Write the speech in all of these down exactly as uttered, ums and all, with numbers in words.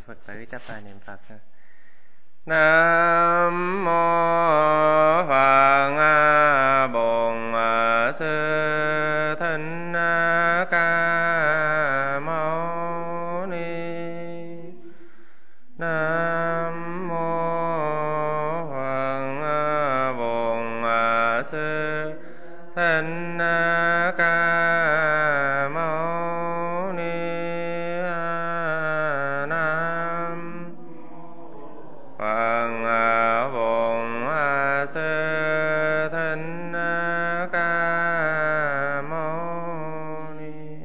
Phật tử chắp tay niệm Phật. Nam mô Phật Bổn Sư Thích Ca Mâu Ni. Nam mô Phật Bổn Sư Thích Ca Mâu Ni. Nam Phật Bổn Sư Thích Ca Mâu Ni.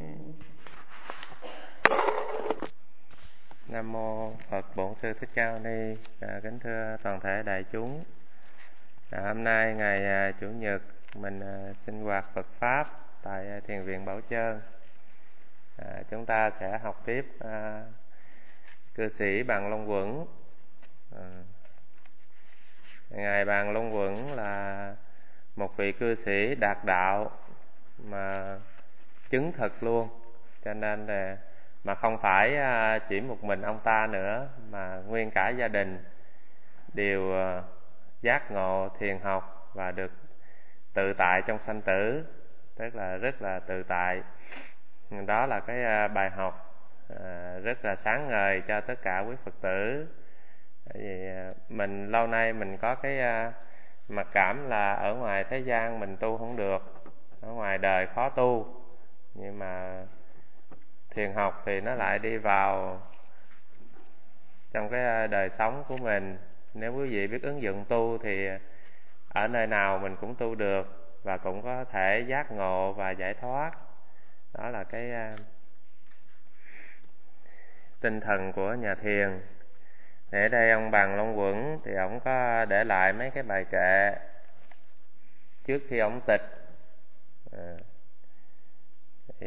Nam mô Phật Bổn Sư Thích Ca Mâu Ni. À, kính thưa toàn thể đại chúng, à, hôm nay ngày à, Chủ nhật mình à, sinh hoạt Phật pháp tại à, Thiền viện Bảo Chơn. À, chúng ta sẽ học tiếp à, cư sĩ Bằng Long Quẩn. À, ngài Bằng Long Quẩn là một vị cư sĩ đạt đạo mà chứng thực luôn, cho nên là mà không phải chỉ một mình ông ta nữa, mà nguyên cả gia đình đều giác ngộ thiền học và được tự tại trong sanh tử, tức là rất là tự tại. Đó là cái bài học rất là sáng ngời cho tất cả quý Phật tử. Bởi vì mình lâu nay mình có cái mặc cảm là ở ngoài thế gian mình tu không được, ở ngoài đời khó tu, nhưng mà thiền học thì nó lại đi vào trong cái đời sống của mình. Nếu quý vị biết ứng dụng tu thì ở nơi nào mình cũng tu được và cũng có thể giác ngộ và giải thoát. Đó là cái tinh thần của nhà thiền. Để đây ông Bằng Long Quẩn thì ông có để lại mấy cái bài kệ trước khi ông tịch. À, thì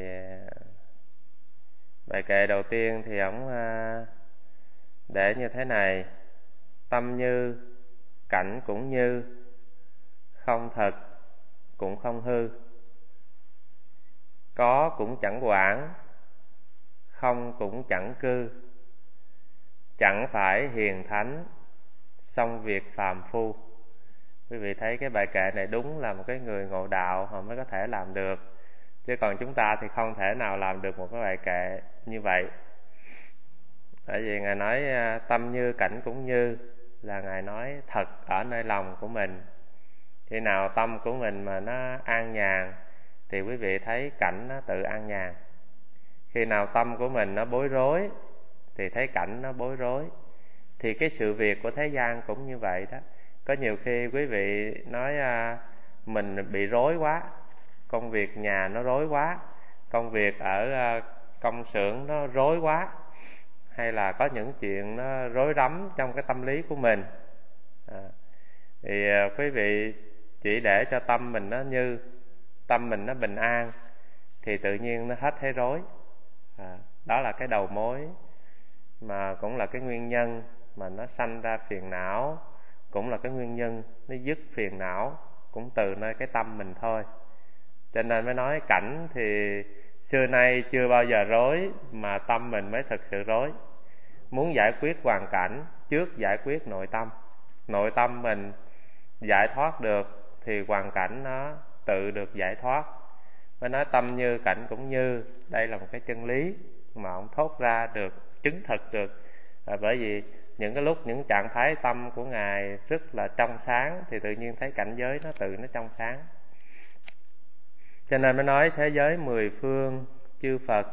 bài kệ đầu tiên thì ông để như thế này: tâm như, cảnh cũng như, không thật cũng không hư, có cũng chẳng quản, không cũng chẳng cư, chẳng phải hiền thánh, xong việc phàm phu. Quý vị thấy cái bài kệ này đúng là một cái người ngộ đạo họ mới có thể làm được, chứ còn chúng ta thì không thể nào làm được một cái bài kệ như vậy. Bởi vì Ngài nói tâm như, cảnh cũng như là Ngài nói thật ở nơi lòng của mình. Khi nào tâm của mình mà nó an nhàn thì quý vị thấy cảnh nó tự an nhàn. Khi nào tâm của mình nó bối rối thì thấy cảnh nó bối rối. Thì cái sự việc của thế gian cũng như vậy đó. Có nhiều khi quý vị nói à, mình bị rối quá, công việc nhà nó rối quá, công việc ở à, công xưởng nó rối quá, hay là có những chuyện nó rối rắm trong cái tâm lý của mình. À, thì à, quý vị chỉ để cho tâm mình nó như, tâm mình nó bình an thì tự nhiên nó hết thấy rối. À, đó là cái đầu mối, mà cũng là cái nguyên nhân mà nó sanh ra phiền não, cũng là cái nguyên nhân nó dứt phiền não, cũng từ nơi cái tâm mình thôi. Cho nên mới nói cảnh thì xưa nay chưa bao giờ rối, mà tâm mình mới thực sự rối. Muốn giải quyết hoàn cảnh, trước giải quyết nội tâm. Nội tâm mình giải thoát được thì hoàn cảnh nó tự được giải thoát. Mới nói tâm như, cảnh cũng như. Đây là một cái chân lý mà ông thốt ra được, chứng thực được. À, bởi vì những cái lúc, những trạng thái tâm của Ngài rất là trong sáng thì tự nhiên thấy cảnh giới nó tự nó trong sáng. Cho nên mới nói thế giới mười phương chư Phật,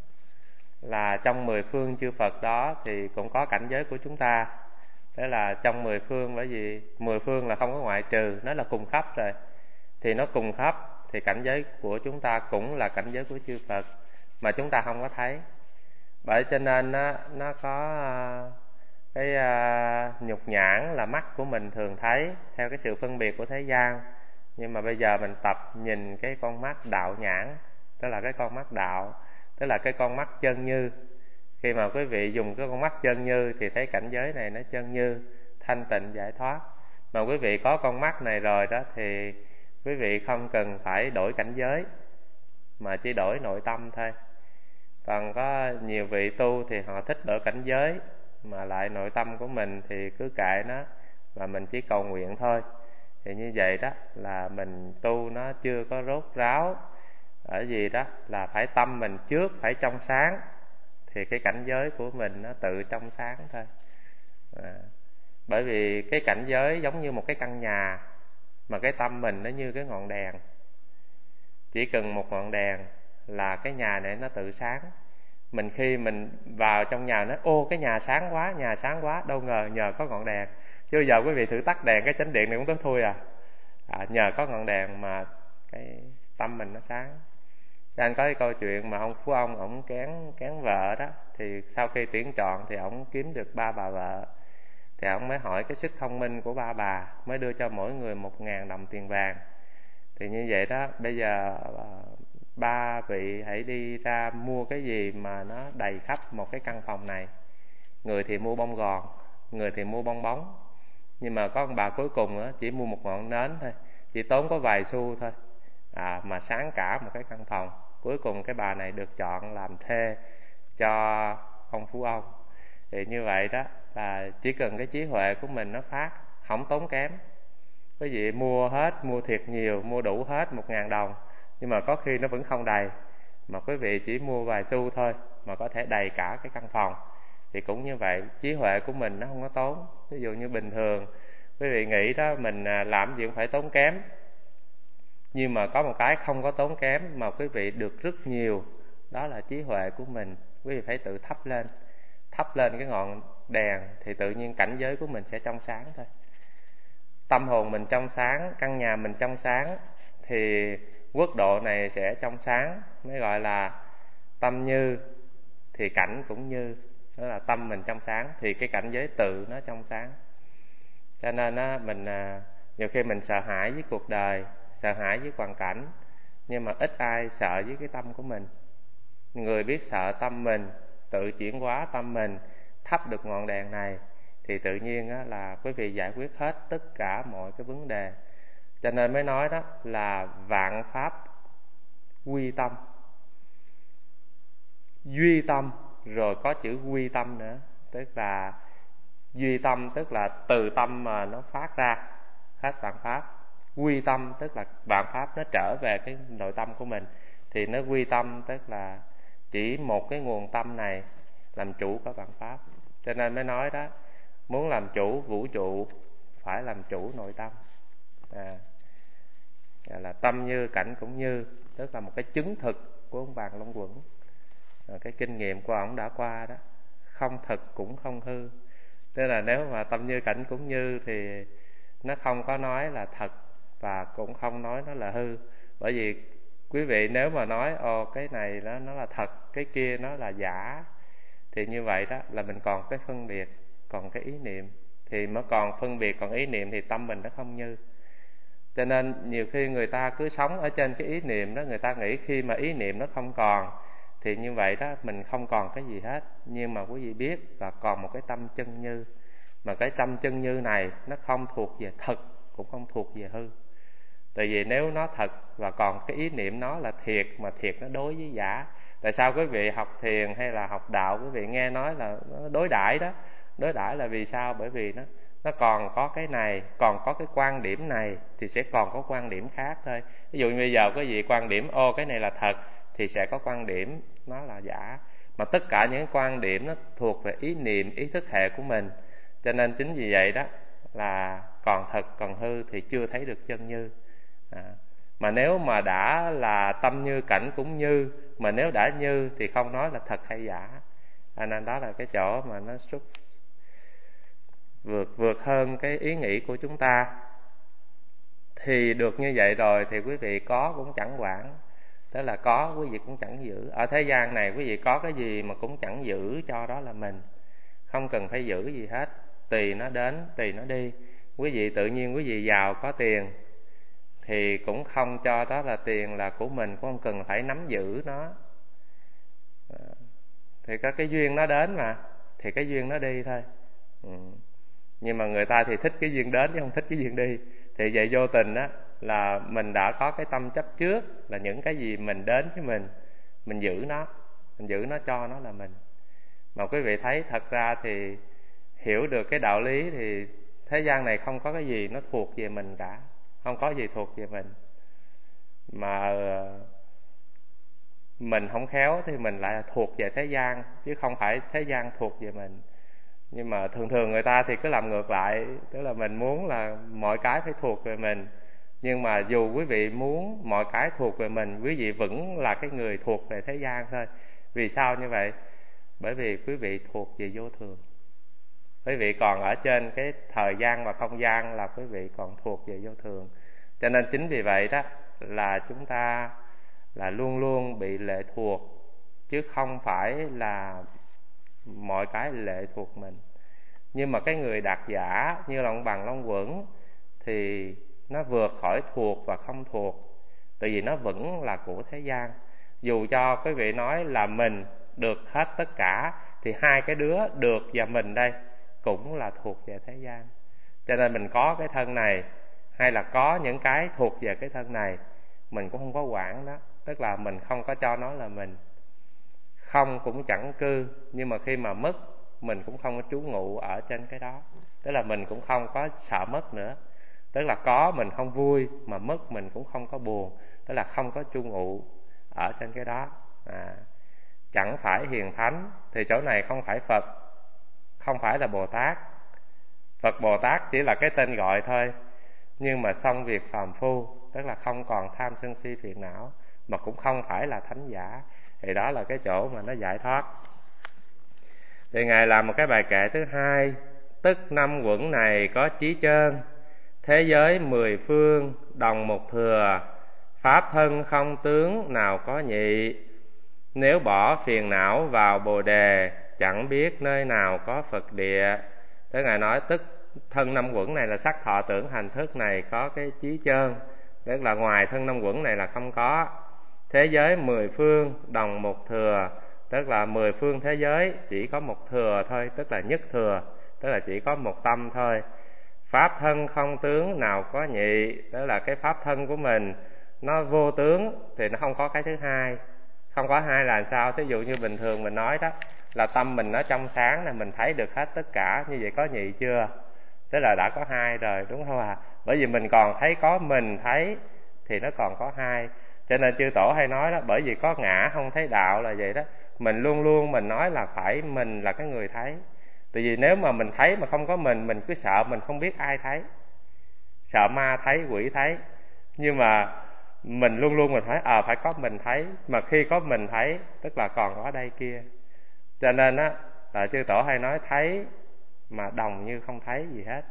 là trong mười phương chư Phật đó thì cũng có cảnh giới của chúng ta. Thế là trong mười phương, bởi vì mười phương là không có ngoại trừ, nó là cùng khắp rồi. Thì nó cùng khắp thì cảnh giới của chúng ta cũng là cảnh giới của chư Phật mà chúng ta không có thấy. Bởi cho nên nó, nó có cái uh, nhục nhãn là mắt của mình thường thấy theo cái sự phân biệt của thế gian. Nhưng mà bây giờ mình tập nhìn cái con mắt đạo nhãn, tức là cái con mắt đạo, tức là cái con mắt chân như. Khi mà quý vị dùng cái con mắt chân như thì thấy cảnh giới này nó chân như, thanh tịnh, giải thoát. Mà quý vị có con mắt này rồi đó thì quý vị không cần phải đổi cảnh giới, mà chỉ đổi nội tâm thôi. Còn có nhiều vị tu thì họ thích đổi cảnh giới, mà lại nội tâm của mình thì cứ kệ nó, và mình chỉ cầu nguyện thôi. Thì như vậy đó là mình tu nó chưa có rốt ráo. Ở gì đó là phải tâm mình trước phải trong sáng, thì cái cảnh giới của mình nó tự trong sáng thôi. À, bởi vì cái cảnh giới giống như một cái căn nhà, mà cái tâm mình nó như cái ngọn đèn. Chỉ cần một ngọn đèn là cái nhà này nó tự sáng. Mình khi mình vào trong nhà nói ô cái nhà sáng quá, nhà sáng quá, đâu ngờ nhờ có ngọn đèn. Chứ bây giờ quý vị thử tắt đèn cái chánh điện này cũng tối thui à. à Nhờ có ngọn đèn mà cái tâm mình nó sáng. Cho anh có cái câu chuyện mà ông Phú Ông ổng kén kén vợ đó, thì sau khi tuyển chọn thì ổng kiếm được ba bà vợ. Thì ổng mới hỏi cái sức thông minh của ba bà, mới đưa cho mỗi người một ngàn đồng tiền vàng. Thì như vậy đó, bây giờ ba vị hãy đi ra mua cái gì mà nó đầy khắp một cái căn phòng này. Người thì mua bông gòn, người thì mua bong bóng. Nhưng mà có ông bà cuối cùng đó, chỉ mua một ngọn nến thôi, chỉ tốn có vài xu thôi, à, mà sáng cả một cái căn phòng. Cuối cùng cái bà này được chọn làm thê cho ông Phú Ông. Thì như vậy đó là chỉ cần cái trí huệ của mình nó phát, không tốn kém. Quý vị mua hết, mua thiệt nhiều, mua đủ hết một ngàn đồng, nhưng mà có khi nó vẫn không đầy. Mà quý vị chỉ mua vài xu thôi mà có thể đầy cả cái căn phòng. Thì cũng như vậy, trí huệ của mình nó không có tốn. Ví dụ như bình thường quý vị nghĩ đó mình làm gì cũng phải tốn kém, nhưng mà có một cái không có tốn kém mà quý vị được rất nhiều, đó là trí huệ của mình. Quý vị phải tự thắp lên, thắp lên cái ngọn đèn thì tự nhiên cảnh giới của mình sẽ trong sáng thôi. Tâm hồn mình trong sáng, căn nhà mình trong sáng, thì quốc độ này sẽ trong sáng. Mới gọi là tâm như thì cảnh cũng như. Đó là tâm mình trong sáng thì cái cảnh giới tự nó trong sáng. Cho nên á, mình nhiều khi mình sợ hãi với cuộc đời, sợ hãi với hoàn cảnh, nhưng mà ít ai sợ với cái tâm của mình. Người biết sợ tâm mình, tự chuyển hóa tâm mình, thắp được ngọn đèn này, thì tự nhiên á, là quý vị giải quyết hết tất cả mọi cái vấn đề. Cho nên mới nói đó là vạn pháp quy tâm, duy tâm, rồi có chữ quy tâm nữa. Tức là duy tâm tức là từ tâm mà nó phát ra hết vạn pháp. Quy tâm tức là vạn pháp nó trở về cái nội tâm của mình. Thì nó quy tâm tức là chỉ một cái nguồn tâm này làm chủ các vạn pháp. Cho nên mới nói đó, muốn làm chủ vũ trụ phải làm chủ nội tâm. À, là tâm như cảnh cũng như, tức là một cái chứng thực của ông Vàng Long Quẩn. À, cái kinh nghiệm của ông đã qua đó, không thực cũng không hư. Tức là nếu mà tâm như cảnh cũng như thì nó không có nói là thật và cũng không nói nó là hư. Bởi vì quý vị nếu mà nói ồ cái này nó, nó là thật, cái kia nó là giả, thì như vậy đó là mình còn cái phân biệt, còn cái ý niệm. Thì mới còn phân biệt, còn ý niệm thì tâm mình nó không như. Cho nên nhiều khi người ta cứ sống ở trên cái ý niệm đó, người ta nghĩ khi mà ý niệm nó không còn thì như vậy đó mình không còn cái gì hết. Nhưng mà quý vị biết là còn một cái tâm chân như. Mà cái tâm chân như này nó không thuộc về thật, cũng không thuộc về hư. Tại vì nếu nó thật và còn cái ý niệm nó là thiệt, mà thiệt nó đối với giả. Tại sao quý vị học thiền hay là học đạo, quý vị nghe nói là nó đối đãi đó. Đối đãi là vì sao? Bởi vì nó nó còn có cái này, còn có cái quan điểm này thì sẽ còn có quan điểm khác thôi. Ví dụ như bây giờ quý vị quan điểm ô cái này là thật thì sẽ có quan điểm nó là giả. Mà tất cả những quan điểm nó thuộc về ý niệm, ý thức hệ của mình. Cho nên chính vì vậy đó là còn thật còn hư thì chưa thấy được chân như. À, mà nếu mà đã là tâm như cảnh cũng như, mà nếu đã như thì không nói là thật hay giả. À, nên đó là cái chỗ mà nó xuất vượt vượt hơn cái ý nghĩ của chúng ta. Thì được như vậy rồi thì quý vị có cũng chẳng quản, tức là có quý vị cũng chẳng giữ. Ở thế gian này quý vị có cái gì mà cũng chẳng giữ cho đó là mình, không cần phải giữ gì hết. Tùy nó đến, tùy nó đi. Quý vị tự nhiên quý vị giàu có tiền thì cũng không cho đó là tiền là của mình, cũng không cần phải nắm giữ nó. Thì có cái duyên nó đến mà, thì cái duyên nó đi thôi. Ừ. Nhưng mà người ta thì thích cái duyên đến chứ không thích cái duyên đi. Thì vậy vô tình á là mình đã có cái tâm chấp trước là những cái gì mình đến với mình, mình giữ nó, mình giữ nó cho nó là mình. Mà quý vị thấy thật ra thì hiểu được cái đạo lý thì thế gian này không có cái gì nó thuộc về mình cả, không có gì thuộc về mình. Mà mình không khéo thì mình lại thuộc về thế gian, chứ không phải thế gian thuộc về mình. Nhưng mà thường thường người ta thì cứ làm ngược lại, tức là mình muốn là mọi cái phải thuộc về mình. Nhưng mà dù quý vị muốn mọi cái thuộc về mình, quý vị vẫn là cái người thuộc về thế gian thôi. Vì sao như vậy? Bởi vì quý vị thuộc về vô thường. Quý vị còn ở trên cái thời gian và không gian là quý vị còn thuộc về vô thường. Cho nên chính vì vậy đó là chúng ta là luôn luôn bị lệ thuộc, chứ không phải là mọi cái lệ thuộc mình. Nhưng mà cái người đạt giả như là ông Bằng Long Quẩn thì nó vượt khỏi thuộc và không thuộc, tại vì nó vẫn là của thế gian. Dù cho quý vị nói là mình được hết tất cả, thì hai cái đứa được và mình đây cũng là thuộc về thế gian. Cho nên mình có cái thân này, hay là có những cái thuộc về cái thân này, mình cũng không có quản đó. Tức là mình không có cho nó là mình. Không cũng chẳng cư, nhưng mà khi mà mất, mình cũng không có trú ngụ ở trên cái đó. Tức là mình cũng không có sợ mất nữa. Tức là có mình không vui, mà mất mình cũng không có buồn. Tức là không có trú ngụ ở trên cái đó. à, Chẳng phải hiền thánh, thì chỗ này không phải Phật, không phải là Bồ Tát. Phật Bồ Tát chỉ là cái tên gọi thôi. Nhưng mà xong việc phàm phu, tức là không còn tham sân si phiền não, mà cũng không phải là thánh giả. Thì đó là cái chỗ mà nó giải thoát. Thì Ngài làm một cái bài kệ thứ hai: tức năm quẩn này có chí trơn, thế giới mười phương đồng một thừa, pháp thân không tướng nào có nhị, nếu bỏ phiền não vào bồ đề, chẳng biết nơi nào có Phật địa. Thế Ngài nói tức thân năm quẩn này là sắc thọ tưởng hành thức này có cái chí trơn, tức là ngoài thân năm quẩn này là không có. Thế giới mười phương đồng một thừa, tức là mười phương thế giới chỉ có một thừa thôi, tức là nhất thừa, tức là chỉ có một tâm thôi. Pháp thân không tướng nào có nhị, tức là cái pháp thân của mình nó vô tướng thì nó không có cái thứ hai. Không có hai là sao? Thí dụ như bình thường mình nói đó, là tâm mình nó trong sáng là mình thấy được hết tất cả, như vậy có nhị chưa? Tức là đã có hai rồi, đúng không ạ? À? Bởi vì mình còn thấy có mình thấy thì nó còn có hai. Cho nên chư tổ hay nói đó, bởi vì có ngã không thấy đạo là vậy đó. Mình luôn luôn mình nói là phải mình là cái người thấy. Tại vì nếu mà mình thấy mà không có mình, mình cứ sợ mình không biết ai thấy, sợ ma thấy, quỷ thấy. Nhưng mà mình luôn luôn mình phải à, phải có mình thấy. Mà khi có mình thấy, tức là còn có đây kia. Cho nên á là chư tổ hay nói thấy mà đồng như không thấy gì hết,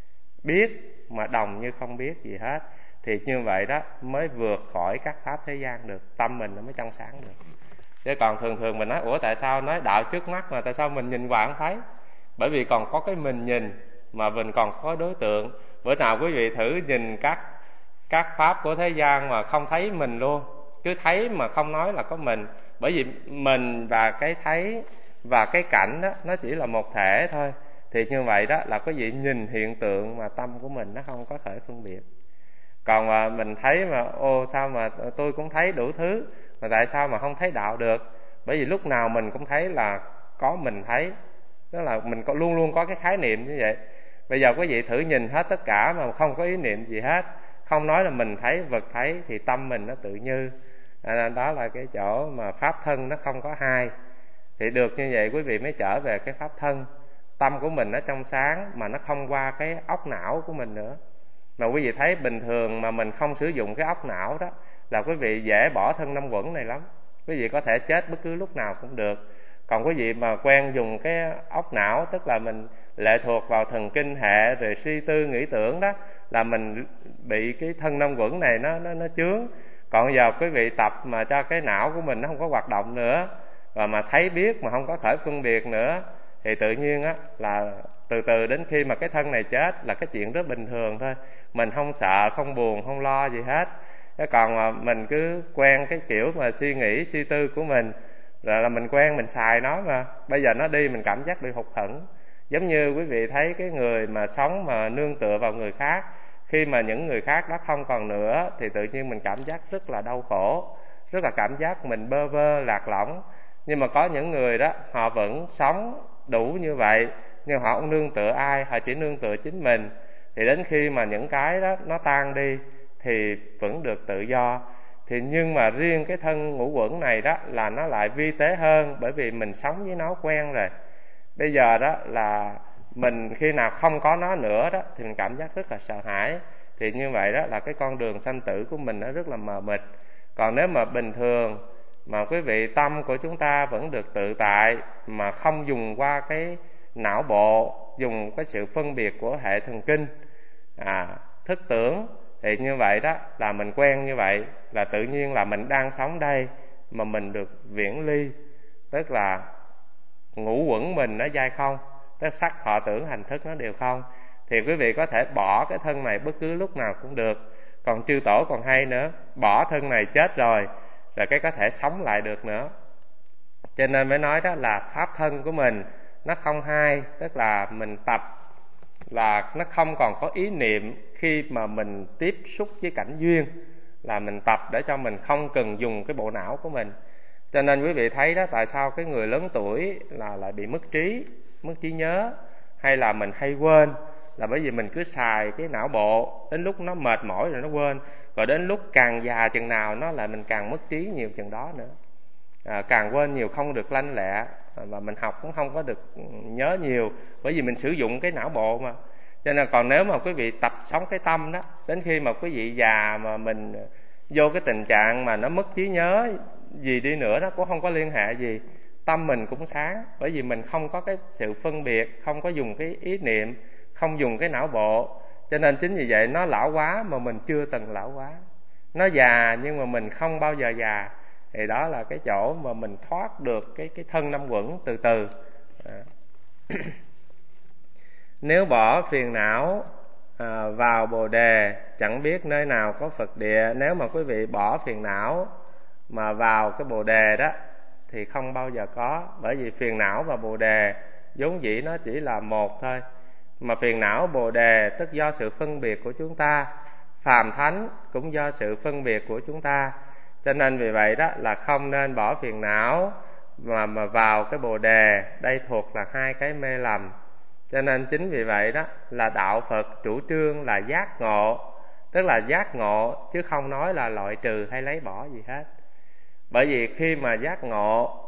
biết mà đồng như không biết gì hết. Thì như vậy đó mới vượt khỏi các pháp thế gian được, tâm mình nó mới trong sáng được. Chứ còn thường thường mình nói ủa tại sao nói đạo trước mắt mà tại sao mình nhìn qua không thấy? Bởi vì còn có cái mình nhìn mà mình còn có đối tượng. Bữa nào quý vị thử nhìn các các pháp của thế gian mà không thấy mình luôn, cứ thấy mà không nói là có mình. Bởi vì mình và cái thấy và cái cảnh đó nó chỉ là một thể thôi. Thì như vậy đó là quý vị nhìn hiện tượng mà tâm của mình nó không có thể phân biệt. Còn mà mình thấy mà ô sao mà tôi cũng thấy đủ thứ, mà tại sao mà không thấy đạo được? Bởi vì lúc nào mình cũng thấy là có mình thấy, tức là mình có, luôn luôn có cái khái niệm như vậy. Bây giờ quý vị thử nhìn hết tất cả mà không có ý niệm gì hết, không nói là mình thấy, vật thấy, thì tâm mình nó tự như. À, đó là cái chỗ mà pháp thân nó không có hai. Thì được như vậy quý vị mới trở về cái pháp thân. Tâm của mình nó trong sáng mà nó không qua cái óc não của mình nữa. Mà quý vị thấy bình thường mà mình không sử dụng cái óc não đó là quý vị dễ bỏ thân năm quẩn này lắm. Quý vị có thể chết bất cứ lúc nào cũng được. Còn quý vị mà quen dùng cái óc não, tức là mình lệ thuộc vào thần kinh hệ rồi suy tư nghĩ tưởng đó, là mình bị cái thân năm quẩn này nó nó nó chướng. Còn giờ quý vị tập mà cho cái não của mình nó không có hoạt động nữa, và mà thấy biết mà không có thể phân biệt nữa, thì tự nhiên á là từ từ đến khi mà cái thân này chết là cái chuyện rất bình thường thôi. Mình không sợ, không buồn, không lo gì hết. Thế còn mà mình cứ quen cái kiểu mà suy nghĩ, suy tư của mình, rồi là mình quen, mình xài nó mà. Bây giờ nó đi mình cảm giác bị hụt hẫng. Giống như quý vị thấy cái người mà sống mà nương tựa vào người khác, khi mà những người khác đó không còn nữa thì tự nhiên mình cảm giác rất là đau khổ, rất là cảm giác mình bơ vơ, lạc lõng. Nhưng mà có những người đó họ vẫn sống đủ như vậy, nhưng họ không nương tựa ai, họ chỉ nương tựa chính mình. Thì đến khi mà những cái đó nó tan đi thì vẫn được tự do. Thì nhưng mà riêng cái thân ngũ uẩn này đó là nó lại vi tế hơn, bởi vì mình sống với nó quen rồi. Bây giờ đó là mình khi nào không có nó nữa đó thì mình cảm giác rất là sợ hãi. Thì như vậy đó là cái con đường sanh tử của mình nó rất là mờ mịt. Còn nếu mà bình thường mà quý vị tâm của chúng ta vẫn được tự tại, mà không dùng qua cái não bộ, dùng cái sự phân biệt của hệ thần kinh, à, thức tưởng, thì như vậy đó là mình quen như vậy là tự nhiên là mình đang sống đây mà mình được viễn ly, tức là ngũ uẩn mình nó dai không, tức sắc thọ tưởng hành thức nó đều không. Thì quý vị có thể bỏ cái thân này bất cứ lúc nào cũng được. Còn chư tổ còn hay nữa, bỏ thân này chết rồi rồi cái có thể sống lại được nữa. Cho nên mới nói đó là pháp thân của mình nó không hay, tức là mình tập là nó không còn có ý niệm khi mà mình tiếp xúc với cảnh duyên, là mình tập để cho mình không cần dùng cái bộ não của mình. Cho nên quý vị thấy đó, tại sao cái người lớn tuổi là lại bị mất trí, mất trí nhớ, hay là mình hay quên, là bởi vì mình cứ xài cái não bộ, đến lúc nó mệt mỏi rồi nó quên, rồi đến lúc càng già chừng nào nó lại mình càng mất trí nhiều chừng đó nữa. À, càng quên nhiều, không được lanh lẹ, và mình học cũng không có được nhớ nhiều, bởi vì mình sử dụng cái não bộ mà. Cho nên còn nếu mà quý vị tập sống cái tâm đó, đến khi mà quý vị già mà mình vô cái tình trạng mà nó mất trí nhớ gì đi nữa đó cũng không có liên hệ gì, tâm mình cũng sáng, bởi vì mình không có cái sự phân biệt, không có dùng cái ý niệm, không dùng cái não bộ. Cho nên chính vì vậy nó lão hóa mà mình chưa từng lão hóa, nó già nhưng mà mình không bao giờ già. Thì đó là cái chỗ mà mình thoát được cái cái thân năm uẩn từ từ. À. Nếu bỏ phiền não à, vào Bồ đề, chẳng biết nơi nào có Phật địa. Nếu mà quý vị bỏ phiền não mà vào cái Bồ đề đó thì không bao giờ có, bởi vì phiền não và Bồ đề vốn dĩ nó chỉ là một thôi. Mà phiền não Bồ đề tức do sự phân biệt của chúng ta, phàm thánh cũng do sự phân biệt của chúng ta. Cho nên vì vậy đó là không nên bỏ phiền não mà mà vào cái Bồ đề. Đây thuộc là hai cái mê lầm. Cho nên chính vì vậy đó là đạo Phật chủ trương là giác ngộ, tức là giác ngộ chứ không nói là loại trừ hay lấy bỏ gì hết. Bởi vì khi mà giác ngộ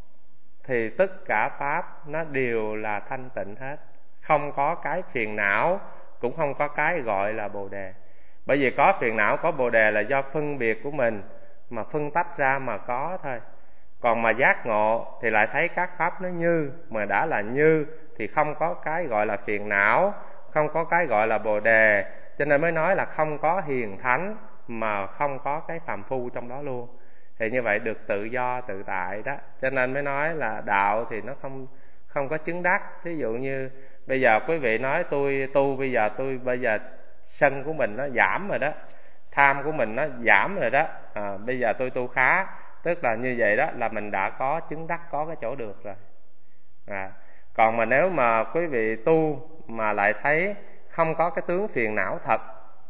thì tất cả pháp nó đều là thanh tịnh hết, không có cái phiền não, cũng không có cái gọi là Bồ đề. Bởi vì có phiền não, có Bồ đề là do phân biệt của mình mà phân tách ra mà có thôi. Còn mà giác ngộ thì lại thấy các pháp nó như, mà đã là như thì không có cái gọi là phiền não, không có cái gọi là Bồ đề. Cho nên mới nói là không có hiền thánh mà không có cái phàm phu trong đó luôn. Thì như vậy được tự do tự tại đó. Cho nên mới nói là đạo thì nó không không có chứng đắc. Thí dụ như bây giờ quý vị nói tôi tu, bây giờ tôi bây giờ sân của mình nó giảm rồi đó, tham của mình nó giảm rồi đó, à, bây giờ tôi tu khá, tức là như vậy đó là mình đã có chứng đắc, có cái chỗ được rồi. À, còn mà nếu mà quý vị tu mà lại thấy không có cái tướng phiền não thật,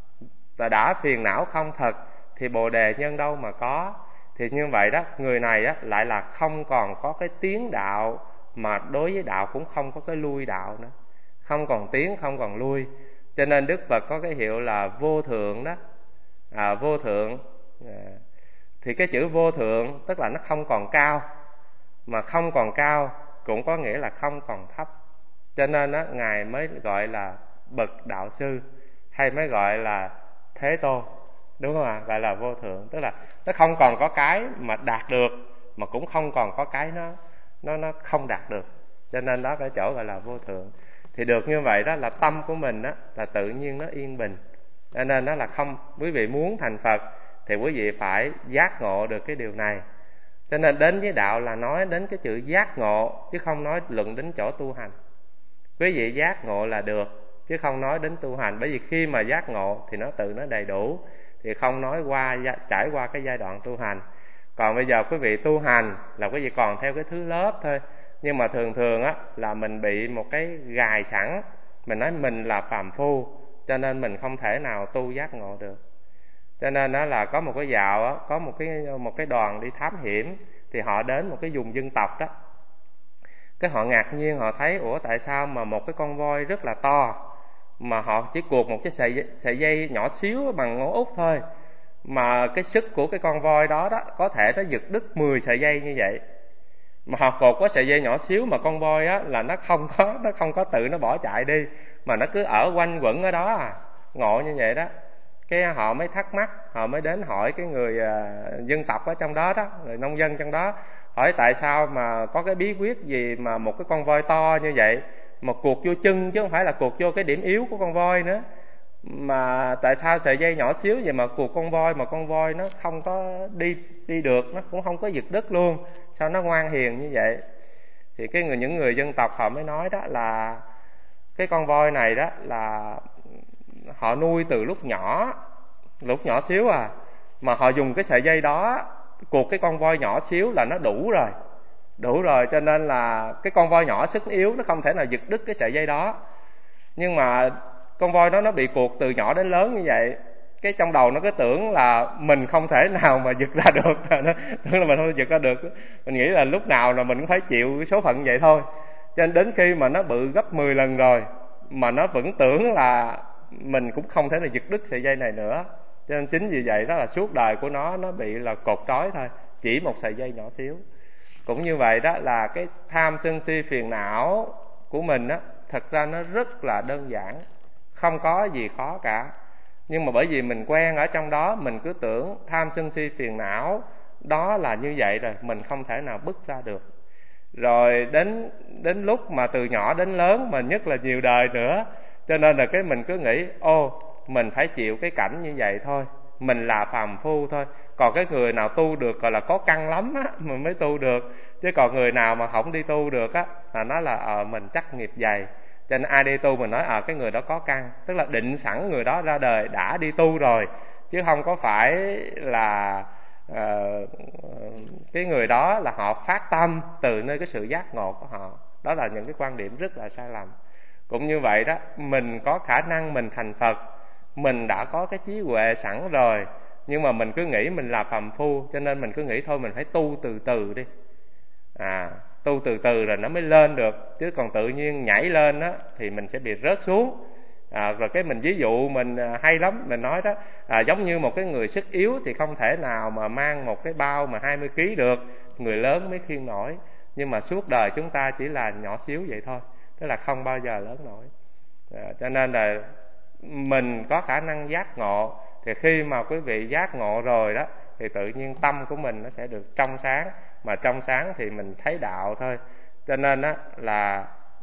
và đã phiền não không thật thì Bồ đề nhân đâu mà có. Thì như vậy đó, người này đó lại là không còn có cái tiến đạo, mà đối với đạo cũng không có cái lui đạo nữa, không còn tiến không còn lui. Cho nên Đức Phật có cái hiệu là vô thượng đó. À, vô thượng à, thì cái chữ vô thượng tức là nó không còn cao, mà không còn cao cũng có nghĩa là không còn thấp. Cho nên đó, Ngài mới gọi là bậc đạo sư, hay mới gọi là Thế Tôn, đúng không ạ? Gọi là vô thượng, tức là nó không còn có cái mà đạt được, mà cũng không còn có cái nó nó nó không đạt được. Cho nên đó cái chỗ gọi là vô thượng. Thì được như vậy đó là tâm của mình đó là tự nhiên nó yên bình. Cho nên đó là không, quý vị muốn thành Phật thì quý vị phải giác ngộ được cái điều này. Cho nên đến với đạo là nói đến cái chữ giác ngộ, chứ không nói luận đến chỗ tu hành. Quý vị giác ngộ là được, chứ không nói đến tu hành. Bởi vì khi mà giác ngộ thì nó tự nó đầy đủ, thì không nói qua trải qua cái giai đoạn tu hành. Còn bây giờ quý vị tu hành là quý vị còn theo cái thứ lớp thôi. Nhưng mà thường thường á là mình bị một cái gài sẵn, mình nói mình là phàm phu, cho nên mình không thể nào tu giác ngộ được. Cho nên đó là có một cái dạo á, có một cái một cái đoàn đi thám hiểm, thì họ đến một cái vùng dân tộc đó. Cái họ ngạc nhiên, họ thấy ủa tại sao mà một cái con voi rất là to mà họ chỉ cuột một cái sợi dây, sợi dây nhỏ xíu bằng ngón út thôi, mà cái sức của cái con voi đó đó có thể nó giật đứt mười sợi dây như vậy. Mà họ cột có sợi dây nhỏ xíu mà con voi á là nó không có nó không có tự nó bỏ chạy đi, mà nó cứ ở quanh quẩn ở đó à. Ngộ như vậy đó. Cái họ mới thắc mắc, họ mới đến hỏi cái người à, dân tộc ở trong đó đó, người nông dân trong đó, hỏi tại sao mà có cái bí quyết gì mà một cái con voi to như vậy mà cuột vô chân chứ không phải là cuột vô cái điểm yếu của con voi nữa, mà tại sao sợi dây nhỏ xíu vậy mà cuột con voi mà con voi nó không có đi đi được, nó cũng không có giật đứt luôn, sao nó ngoan hiền như vậy. Thì cái người những người dân tộc họ mới nói đó là cái con voi này đó là họ nuôi từ lúc nhỏ, lúc nhỏ xíu à, mà họ dùng cái sợi dây đó cuột cái con voi nhỏ xíu là nó đủ rồi, đủ rồi, cho nên là cái con voi nhỏ sức yếu nó không thể nào giật đứt cái sợi dây đó. Nhưng mà con voi đó nó bị cuột từ nhỏ đến lớn như vậy, cái trong đầu nó cứ tưởng là mình không thể nào mà giật ra được, nó tưởng là mình không giật ra được, mình nghĩ là lúc nào là mình cũng phải chịu cái số phận vậy thôi. Cho nên đến khi mà nó bự gấp mười lần rồi mà nó vẫn tưởng là mình cũng không thể nào giật đứt sợi dây này nữa. Cho nên chính vì vậy đó là suốt đời của nó nó bị là cột trói thôi, chỉ một sợi dây nhỏ xíu. Cũng như vậy đó, là cái tham sân si phiền não của mình á, thật ra nó rất là đơn giản, không có gì khó cả. Nhưng mà bởi vì mình quen ở trong đó, mình cứ tưởng tham sân si phiền não đó là như vậy rồi, mình không thể nào bứt ra được. Rồi đến đến lúc mà từ nhỏ đến lớn, mà nhất là nhiều đời nữa, cho nên là cái mình cứ nghĩ ô mình phải chịu cái cảnh như vậy thôi, mình là phàm phu thôi. Còn cái người nào tu được gọi là có căn lắm á mà mới tu được, chứ còn người nào mà không đi tu được á là nói là ờ mình chắc nghiệp dày. Cho nên ai đi tu mình nói ờ cái người đó có căn, tức là định sẵn người đó ra đời đã đi tu rồi, chứ không có phải là uh, cái người đó là họ phát tâm từ nơi cái sự giác ngộ của họ. Đó là những cái quan điểm rất là sai lầm. Cũng như vậy đó, mình có khả năng mình thành Phật, mình đã có cái trí huệ sẵn rồi, nhưng mà mình cứ nghĩ mình là phàm phu, cho nên mình cứ nghĩ thôi mình phải tu từ từ đi, à tu từ từ rồi nó mới lên được, chứ còn tự nhiên nhảy lên á thì mình sẽ bị rớt xuống. À, rồi cái mình ví dụ mình hay lắm, mình nói đó, à, giống như một cái người sức yếu thì không thể nào mà mang một cái bao mà hai mươi ký được, người lớn mới khiêng nổi. Nhưng mà suốt đời chúng ta chỉ là nhỏ xíu vậy thôi, tức là không bao giờ lớn nổi. À, cho nên là mình có khả năng giác ngộ, thì khi mà quý vị giác ngộ rồi đó thì tự nhiên tâm của mình nó sẽ được trong sáng, mà trong sáng thì mình thấy đạo thôi. Cho nên đó là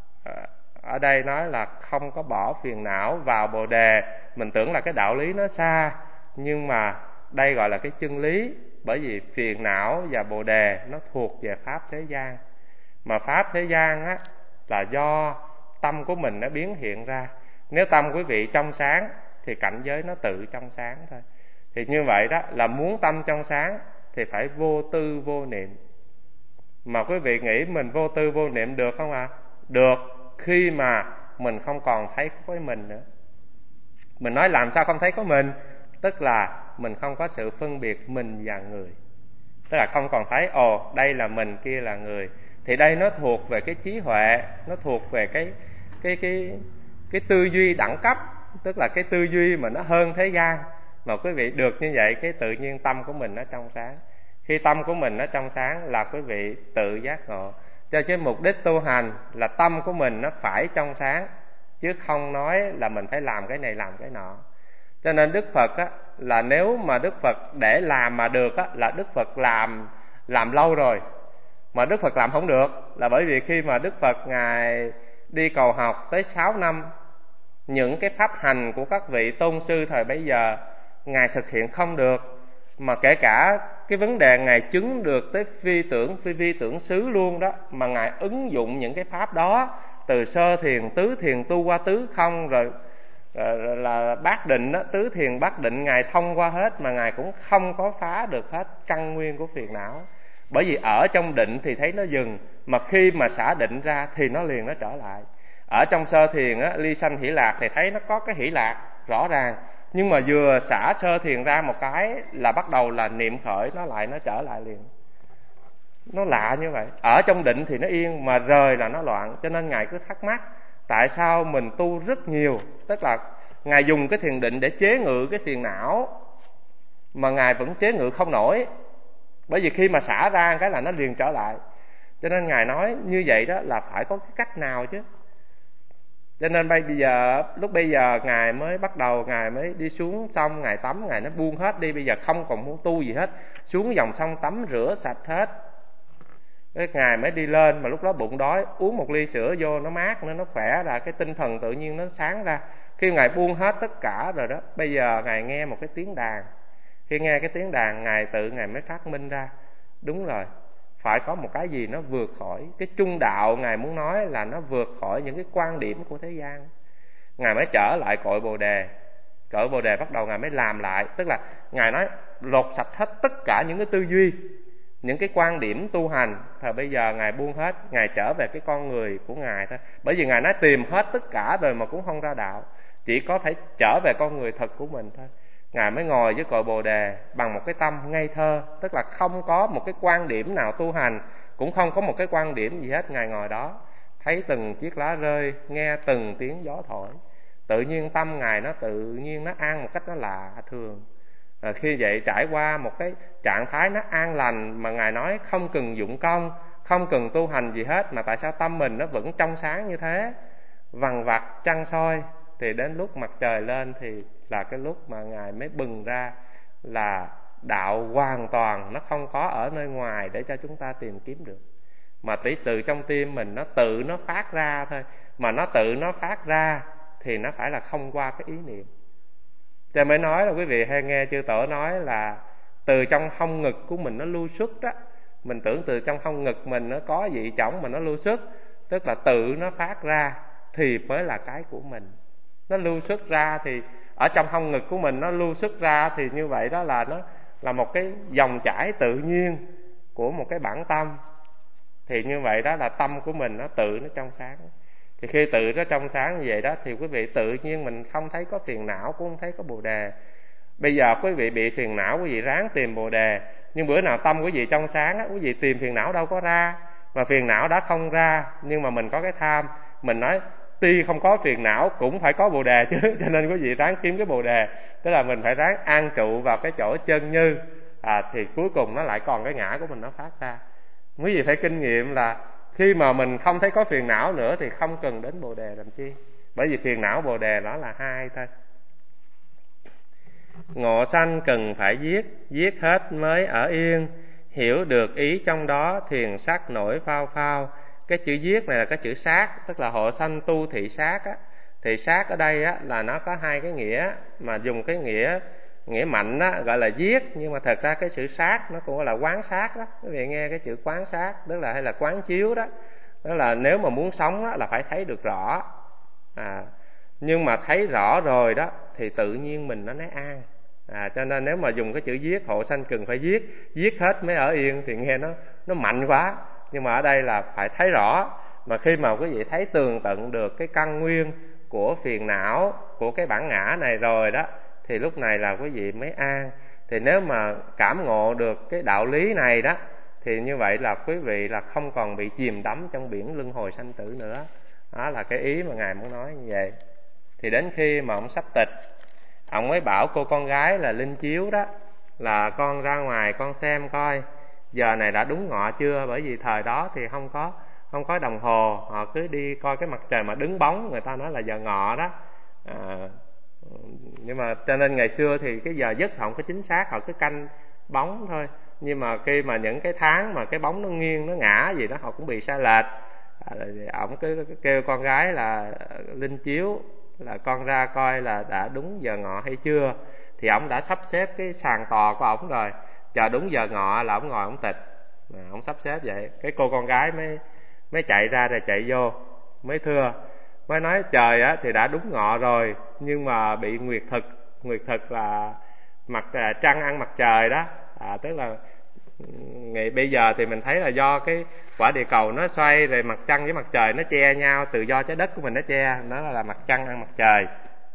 ở đây nói là không có bỏ phiền não vào bồ đề. Mình tưởng là cái đạo lý nó xa, nhưng mà đây gọi là cái chân lý. Bởi vì phiền não và bồ đề nó thuộc về pháp thế gian, mà pháp thế gian á là do tâm của mình nó biến hiện ra. Nếu tâm quý vị trong sáng thì cảnh giới nó tự trong sáng thôi. Thì như vậy đó là muốn tâm trong sáng thì phải vô tư vô niệm. Mà quý vị nghĩ mình vô tư vô niệm được không ạ? À? Được, khi mà mình không còn thấy có cái mình nữa. Mình nói làm sao không thấy có mình? Tức là mình không có sự phân biệt mình và người. Tức là không còn thấy ồ đây là mình, kia là người. Thì đây nó thuộc về cái trí huệ, nó thuộc về cái cái cái cái tư duy đẳng cấp, tức là cái tư duy mà nó hơn thế gian. Mà quý vị được như vậy, cái tự nhiên tâm của mình nó trong sáng. Khi tâm của mình nó trong sáng là quý vị tự giác ngộ. Cho cái mục đích tu hành là tâm của mình nó phải trong sáng, chứ không nói là mình phải làm cái này làm cái nọ. Cho nên Đức Phật á, là nếu mà Đức Phật để làm mà được á, là Đức Phật làm làm lâu rồi. Mà Đức Phật làm không được là bởi vì khi mà Đức Phật Ngài đi cầu học tới sáu năm, những cái pháp hành của các vị tôn sư thời bấy giờ Ngài thực hiện không được. Mà kể cả cái vấn đề Ngài chứng được tới phi tưởng, phi vi tưởng xứ luôn đó, mà Ngài ứng dụng những cái pháp đó, từ sơ thiền, tứ thiền tu qua tứ không, rồi là bát định đó, tứ thiền bát định Ngài thông qua hết, mà Ngài cũng không có phá được hết căn nguyên của phiền não. Bởi vì ở trong định thì thấy nó dừng, mà khi mà xả định ra thì nó liền nó trở lại. Ở trong sơ thiền á, ly sanh hỷ lạc thì thấy nó có cái hỷ lạc rõ ràng, nhưng mà vừa xả sơ thiền ra một cái là bắt đầu là niệm khởi, nó lại nó trở lại liền. Nó lạ như vậy. Ở trong định thì nó yên, mà rời là nó loạn. Cho nên Ngài cứ thắc mắc tại sao mình tu rất nhiều, tức là Ngài dùng cái thiền định để chế ngự cái phiền não, mà Ngài vẫn chế ngự không nổi. Bởi vì khi mà xả ra cái là nó liền trở lại. Cho nên Ngài nói như vậy đó là phải có cái cách nào chứ. Cho nên bây giờ, lúc bây giờ Ngài mới bắt đầu, Ngài mới đi xuống xong, Ngài tắm, Ngài nó buông hết đi, bây giờ không còn muốn tu gì hết. Xuống dòng sông tắm rửa sạch hết. Cái Ngài mới đi lên, mà lúc đó bụng đói, uống một ly sữa vô nó mát nữa, nó khỏe ra, cái tinh thần tự nhiên nó sáng ra. Khi Ngài buông hết tất cả rồi đó, bây giờ Ngài nghe một cái tiếng đàn. Khi nghe cái tiếng đàn, Ngài tự Ngài mới phát minh ra, đúng rồi, phải có một cái gì nó vượt khỏi cái trung đạo. Ngài muốn nói là nó vượt khỏi những cái quan điểm của thế gian. Ngài mới trở lại cội Bồ Đề. Cội Bồ Đề bắt đầu Ngài mới làm lại. Tức là Ngài nói lột sạch hết tất cả những cái tư duy, những cái quan điểm tu hành. Thời bây giờ Ngài buông hết, Ngài trở về cái con người của Ngài thôi. Bởi vì Ngài nói tìm hết tất cả rồi mà cũng không ra đạo, chỉ có thể trở về con người thật của mình thôi. Ngài mới ngồi với cội Bồ Đề bằng một cái tâm ngây thơ, tức là không có một cái quan điểm nào tu hành, cũng không có một cái quan điểm gì hết. Ngài ngồi đó, thấy từng chiếc lá rơi, nghe từng tiếng gió thổi. Tự nhiên tâm Ngài nó tự nhiên nó an một cách nó lạ thường. À, khi vậy trải qua một cái trạng thái nó an lành, mà Ngài nói không cần dụng công, không cần tu hành gì hết, mà tại sao tâm mình nó vẫn trong sáng như thế, vằn vặt trăng soi. Thì đến lúc mặt trời lên thì là cái lúc mà Ngài mới bừng ra là đạo hoàn toàn, nó không có ở nơi ngoài để cho chúng ta tìm kiếm được, mà tỷ từ trong tim mình nó tự nó phát ra thôi. Mà nó tự nó phát ra thì nó phải là không qua cái ý niệm. Cho mới nói là quý vị hay nghe chư tổ nói là từ trong hông ngực của mình nó lưu xuất đó. Mình tưởng từ trong hông ngực mình nó có vị chổng mà nó lưu xuất, tức là tự nó phát ra thì mới là cái của mình. Nó lưu xuất ra thì ở trong hông ngực của mình nó lưu xuất ra, thì như vậy đó là nó là một cái dòng chảy tự nhiên của một cái bản tâm. Thì như vậy đó là tâm của mình nó tự nó trong sáng. Thì khi tự nó trong sáng như vậy đó thì quý vị tự nhiên mình không thấy có phiền não, cũng không thấy có Bồ Đề. Bây giờ quý vị bị phiền não, quý vị ráng tìm Bồ Đề. Nhưng bữa nào tâm quý vị trong sáng, quý vị tìm phiền não đâu có ra. Mà phiền não đã không ra, nhưng mà mình có cái tham. Mình nói tuy không có phiền não cũng phải có Bồ Đề chứ. Cho nên quý vị ráng kiếm cái Bồ Đề. Tức là mình phải ráng an trụ vào cái chỗ chân như, à, thì cuối cùng nó lại còn cái ngã của mình nó phát ra. Quý vị phải kinh nghiệm là khi mà mình không thấy có phiền não nữa thì không cần đến Bồ Đề làm chi. Bởi vì phiền não Bồ Đề nó là hai thôi. Ngộ sanh cần phải giết, giết hết mới ở yên. Hiểu được ý trong đó thiền sắc nổi phao phao. Cái chữ giết này là cái chữ sát, tức là hộ sanh tu thị sát á. Thị sát ở đây á là nó có hai cái nghĩa, mà dùng cái nghĩa nghĩa mạnh á gọi là giết, nhưng mà thật ra cái chữ sát nó cũng là quán sát đó. Quý vị nghe cái chữ quán sát, tức là hay là quán chiếu đó. Đó là nếu mà muốn sống á là phải thấy được rõ. À, nhưng mà thấy rõ rồi đó thì tự nhiên mình nó nói an. À, cho nên nếu mà dùng cái chữ giết, hộ sanh cần phải giết, giết hết mới ở yên thì nghe nó nó mạnh quá. Nhưng mà ở đây là phải thấy rõ. Mà khi mà quý vị thấy tường tận được cái căn nguyên của phiền não, của cái bản ngã này rồi đó, thì lúc này là quý vị mới an. Thì nếu mà cảm ngộ được cái đạo lý này đó, thì như vậy là quý vị là không còn bị chìm đắm trong biển luân hồi sanh tử nữa. Đó là cái ý mà Ngài muốn nói như vậy. Thì đến khi mà ông sắp tịch, ông mới bảo cô con gái là Linh Chiếu đó, là con ra ngoài con xem coi giờ này đã đúng ngọ chưa. Bởi vì thời đó thì không có không có đồng hồ, họ cứ đi coi cái mặt trời mà đứng bóng, người ta nói là giờ ngọ đó. À, nhưng mà cho nên ngày xưa thì cái giờ giấc họ không có chính xác, họ cứ canh bóng thôi. Nhưng mà khi mà những cái tháng mà cái bóng nó nghiêng, nó ngã gì đó, họ cũng bị sai lệch. À, ổng cứ kêu con gái là Linh Chiếu, là con ra coi là đã đúng giờ ngọ hay chưa. Thì ổng đã sắp xếp cái sàn tò của ổng rồi, chờ đúng giờ ngọ là ổng ngồi ổng tịch. À, ổng sắp xếp vậy. Cái cô con gái mới mới chạy ra rồi chạy vô, mới thưa, mới nói trời á thì đã đúng ngọ rồi, nhưng mà bị nguyệt thực. Nguyệt thực là mặt à, trăng ăn mặt trời đó. À, tức là ngày bây giờ thì mình thấy là do cái quả địa cầu nó xoay, rồi mặt trăng với mặt trời nó che nhau, tự do trái đất của mình nó che, nó là mặt trăng ăn mặt trời.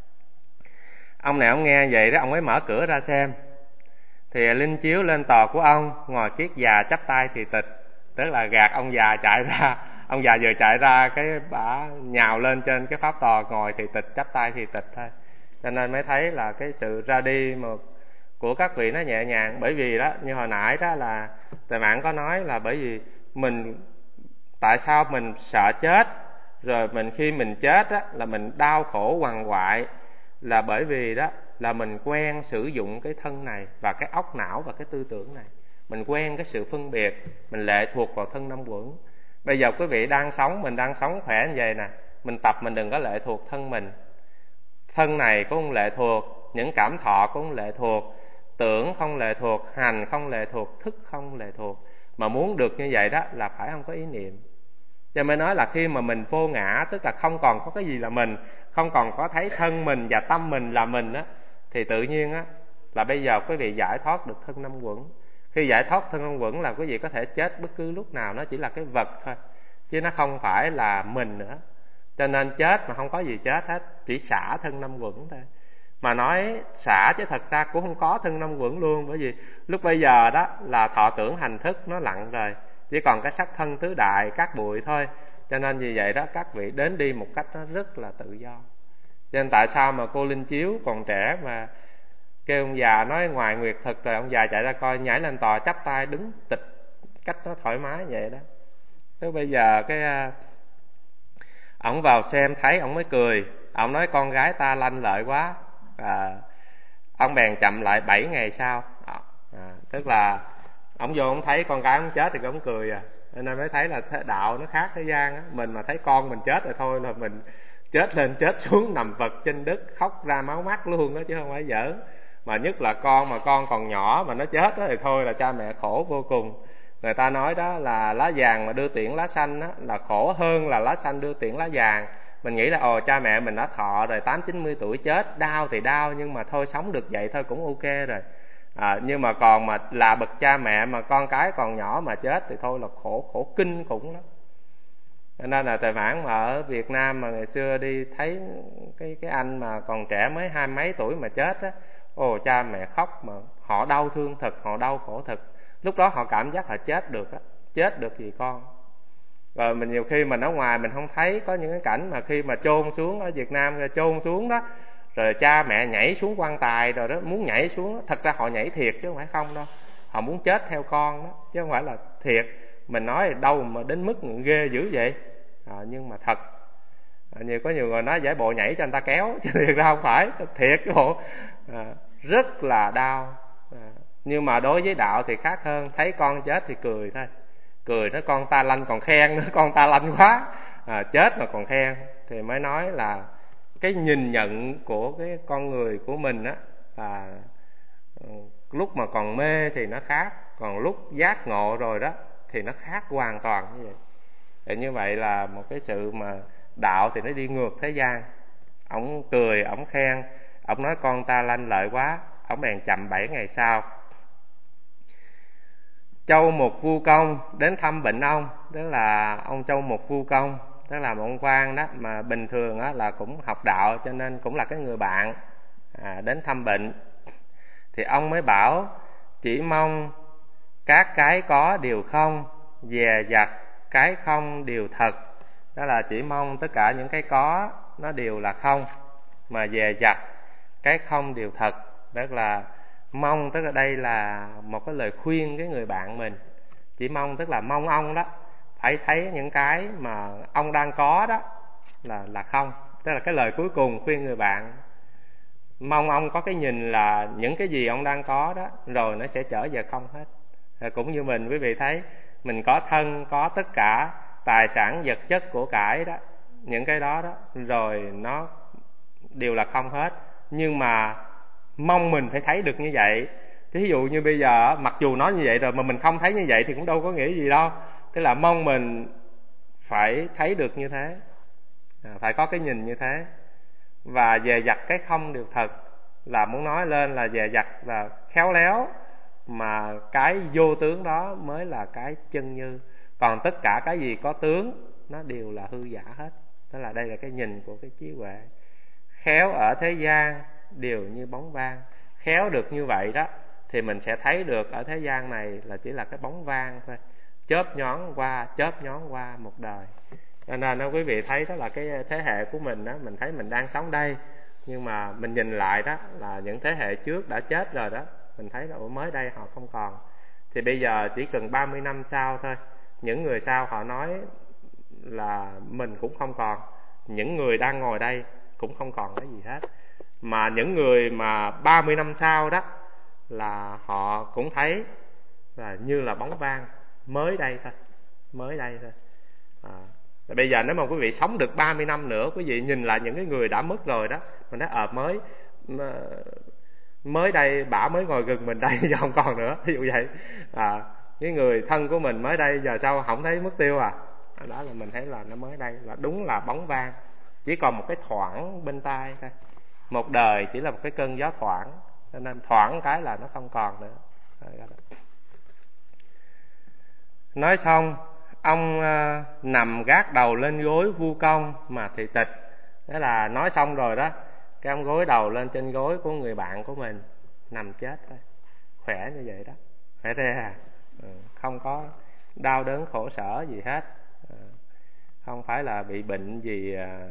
Ông này ông nghe vậy đó, ông mới mở cửa ra xem. Thì Linh Chiếu lên tòa của ông, ngồi kiết già chắp tay thì tịch. Tức là gạt ông già chạy ra, ông già vừa chạy ra cái bả nhào lên trên cái pháp tòa ngồi thì tịch, chắp tay thì tịch thôi. Cho nên mới thấy là cái sự ra đi mà của các vị nó nhẹ nhàng. Bởi vì đó, như hồi nãy đó là Thầy Mãn có nói là bởi vì mình, tại sao mình sợ chết, rồi mình khi mình chết đó là mình đau khổ quằn quại, là bởi vì đó là mình quen sử dụng cái thân này và cái óc não và cái tư tưởng này. Mình quen cái sự phân biệt, mình lệ thuộc vào thân năm uẩn. Bây giờ quý vị đang sống, mình đang sống khỏe như vậy nè, mình tập mình đừng có lệ thuộc thân mình. Thân này cũng lệ thuộc, những cảm thọ cũng lệ thuộc, tưởng không lệ thuộc, hành không lệ thuộc, thức không lệ thuộc. Mà muốn được như vậy đó là phải không có ý niệm. Cho mới nói là khi mà mình vô ngã, tức là không còn có cái gì là mình, không còn có thấy thân mình và tâm mình là mình á, thì tự nhiên á là bây giờ quý vị giải thoát được thân năm uẩn. Khi giải thoát thân năm uẩn là quý vị có thể chết bất cứ lúc nào, nó chỉ là cái vật thôi, chứ nó không phải là mình nữa. Cho nên chết mà không có gì chết hết, chỉ xả thân năm uẩn thôi. Mà nói xả chứ thật ra cũng không có thân năm uẩn luôn. Bởi vì lúc bây giờ đó là thọ tưởng hành thức nó lặng rồi, chỉ còn cái sắc thân tứ đại các bụi thôi. Cho nên vì vậy đó, các vị đến đi một cách nó rất là tự do. Cho nên tại sao mà cô Linh Chiếu còn trẻ mà kêu ông già nói ngoài nguyệt thực, rồi ông già chạy ra coi, nhảy lên tòa chắp tay đứng tịch cách nó thoải mái vậy đó. Thế bây giờ cái ổng vào xem thấy ổng mới cười. Ổng nói con gái ta lanh lợi quá. à, Ông bèn chậm lại bảy ngày sau. à, à, Tức là ổng vô ổng thấy con gái ổng chết thì ổng cười à. Nên mới thấy là đạo nó khác thế gian á. Mình mà thấy con mình chết rồi thôi là mình chết lên chết xuống nằm vật trên đất khóc ra máu mắt luôn đó, chứ không phải giỡn. Mà nhất là con mà con còn nhỏ mà nó chết đó thì thôi là cha mẹ khổ vô cùng. Người ta nói đó là lá vàng mà đưa tiễn lá xanh đó, là khổ hơn là lá xanh đưa tiễn lá vàng. Mình nghĩ là ồ cha mẹ mình đã thọ rồi, tám chín mươi tuổi chết, đau thì đau nhưng mà thôi sống được vậy thôi cũng ok rồi. à, Nhưng mà còn mà là bậc cha mẹ mà con cái còn nhỏ mà chết thì thôi là khổ, khổ kinh khủng lắm. Cho nên là Thầy Mãn mà ở Việt Nam mà ngày xưa đi thấy cái cái anh mà còn trẻ mới hai mấy tuổi mà chết á, ồ cha mẹ khóc mà họ đau thương thật, họ đau khổ thật. Lúc đó họ cảm giác là chết được á, chết được gì con. Rồi mình nhiều khi mình ở ngoài mình không thấy có những cái cảnh mà khi mà chôn xuống ở Việt Nam, chôn xuống đó, rồi cha mẹ nhảy xuống quan tài rồi đó, muốn nhảy xuống đó. Thật ra họ nhảy thiệt chứ không phải không đâu, họ muốn chết theo con đó, chứ không phải là thiệt. Mình nói đâu mà đến mức ghê dữ vậy. à, Nhưng mà thật, à, nhiều có nhiều người nói giải bộ nhảy cho người ta kéo, chứ thiệt ra không phải, thiệt cái bộ à, rất là đau. à, Nhưng mà đối với đạo thì khác hơn, thấy con chết thì cười thôi. Cười nói con ta lanh, còn khen nữa, con ta lanh quá. à, Chết mà còn khen thì mới nói là cái nhìn nhận của cái con người của mình á, là lúc mà còn mê thì nó khác, còn lúc giác ngộ rồi đó thì nó khác hoàn toàn như vậy. Thì như vậy là một cái sự mà đạo thì nó đi ngược thế gian. Ổng cười, ổng khen, ổng nói con ta lanh lợi quá, ổng bèn chậm bảy ngày sau. Châu Mục Vu Công đến thăm bệnh ông, tức là ông Châu Mục Vu Công, tức là một ông quan đó mà bình thường á là cũng học đạo, cho nên cũng là cái người bạn à, đến thăm bệnh. Thì ông mới bảo chỉ mong các cái có đều không, dè dặt cái không đều thật. Đó là chỉ mong tất cả những cái có nó đều là không, mà dè dặt cái không đều thật. Tức là mong, tức là đây là một cái lời khuyên cái người bạn mình. Chỉ mong tức là mong ông đó phải thấy những cái mà ông đang có đó là là không. Tức là cái lời cuối cùng khuyên người bạn, mong ông có cái nhìn là những cái gì ông đang có đó rồi nó sẽ trở về không hết. à, Cũng như mình, quý vị thấy mình có thân, có tất cả tài sản vật chất của cải đó, những cái đó đó rồi nó đều là không hết. Nhưng mà mong mình phải thấy được như vậy. Thí dụ như bây giờ mặc dù nói như vậy rồi mà mình không thấy như vậy thì cũng đâu có nghĩa gì đâu. Tức là mong mình phải thấy được như thế, à, phải có cái nhìn như thế. Và dè dặt cái không đều thật là muốn nói lên là dè dặt là khéo léo, mà cái vô tướng đó mới là cái chân như. Còn tất cả cái gì có tướng nó đều là hư giả hết. Đó là đây là cái nhìn của cái trí huệ. Khéo ở thế gian đều như bóng vang. Khéo được như vậy đó thì mình sẽ thấy được ở thế gian này là chỉ là cái bóng vang thôi, chớp nhoáng qua chớp nhoáng qua một đời. Cho nên đó, quý vị thấy đó là cái thế hệ của mình đó, mình thấy mình đang sống đây, nhưng mà mình nhìn lại đó là những thế hệ trước đã chết rồi đó, mình thấy là mới đây họ không còn. Thì bây giờ chỉ cần ba mươi năm sau thôi, những người sau họ nói là mình cũng không còn, những người đang ngồi đây cũng không còn cái gì hết. Mà những người mà ba mươi năm sau đó là họ cũng thấy là như là bóng vang, mới đây thôi, mới đây thôi. À, bây giờ nếu mà quý vị sống được ba mươi năm nữa, quý vị nhìn lại những cái người đã mất rồi đó, mình nói ờ à, mới mới đây bả mới ngồi gần mình đây giờ không còn nữa, ví dụ vậy. À, cái người thân của mình mới đây giờ sao không thấy mất tiêu à? Đó là mình thấy là nó mới đây, là đúng là bóng vang, chỉ còn một cái thoảng bên tai thôi. Một đời chỉ là một cái cơn gió thoảng, cho nên thoảng cái là nó không còn nữa. Nói xong, ông uh, nằm gác đầu lên gối vu công mà thị tịch. Thế là nói xong rồi đó, cái ông gối đầu lên trên gối của người bạn của mình, nằm chết thôi. Khỏe như vậy đó, khỏe re à. Ừ, không có đau đớn khổ sở gì hết. À, không phải là bị bệnh gì, à,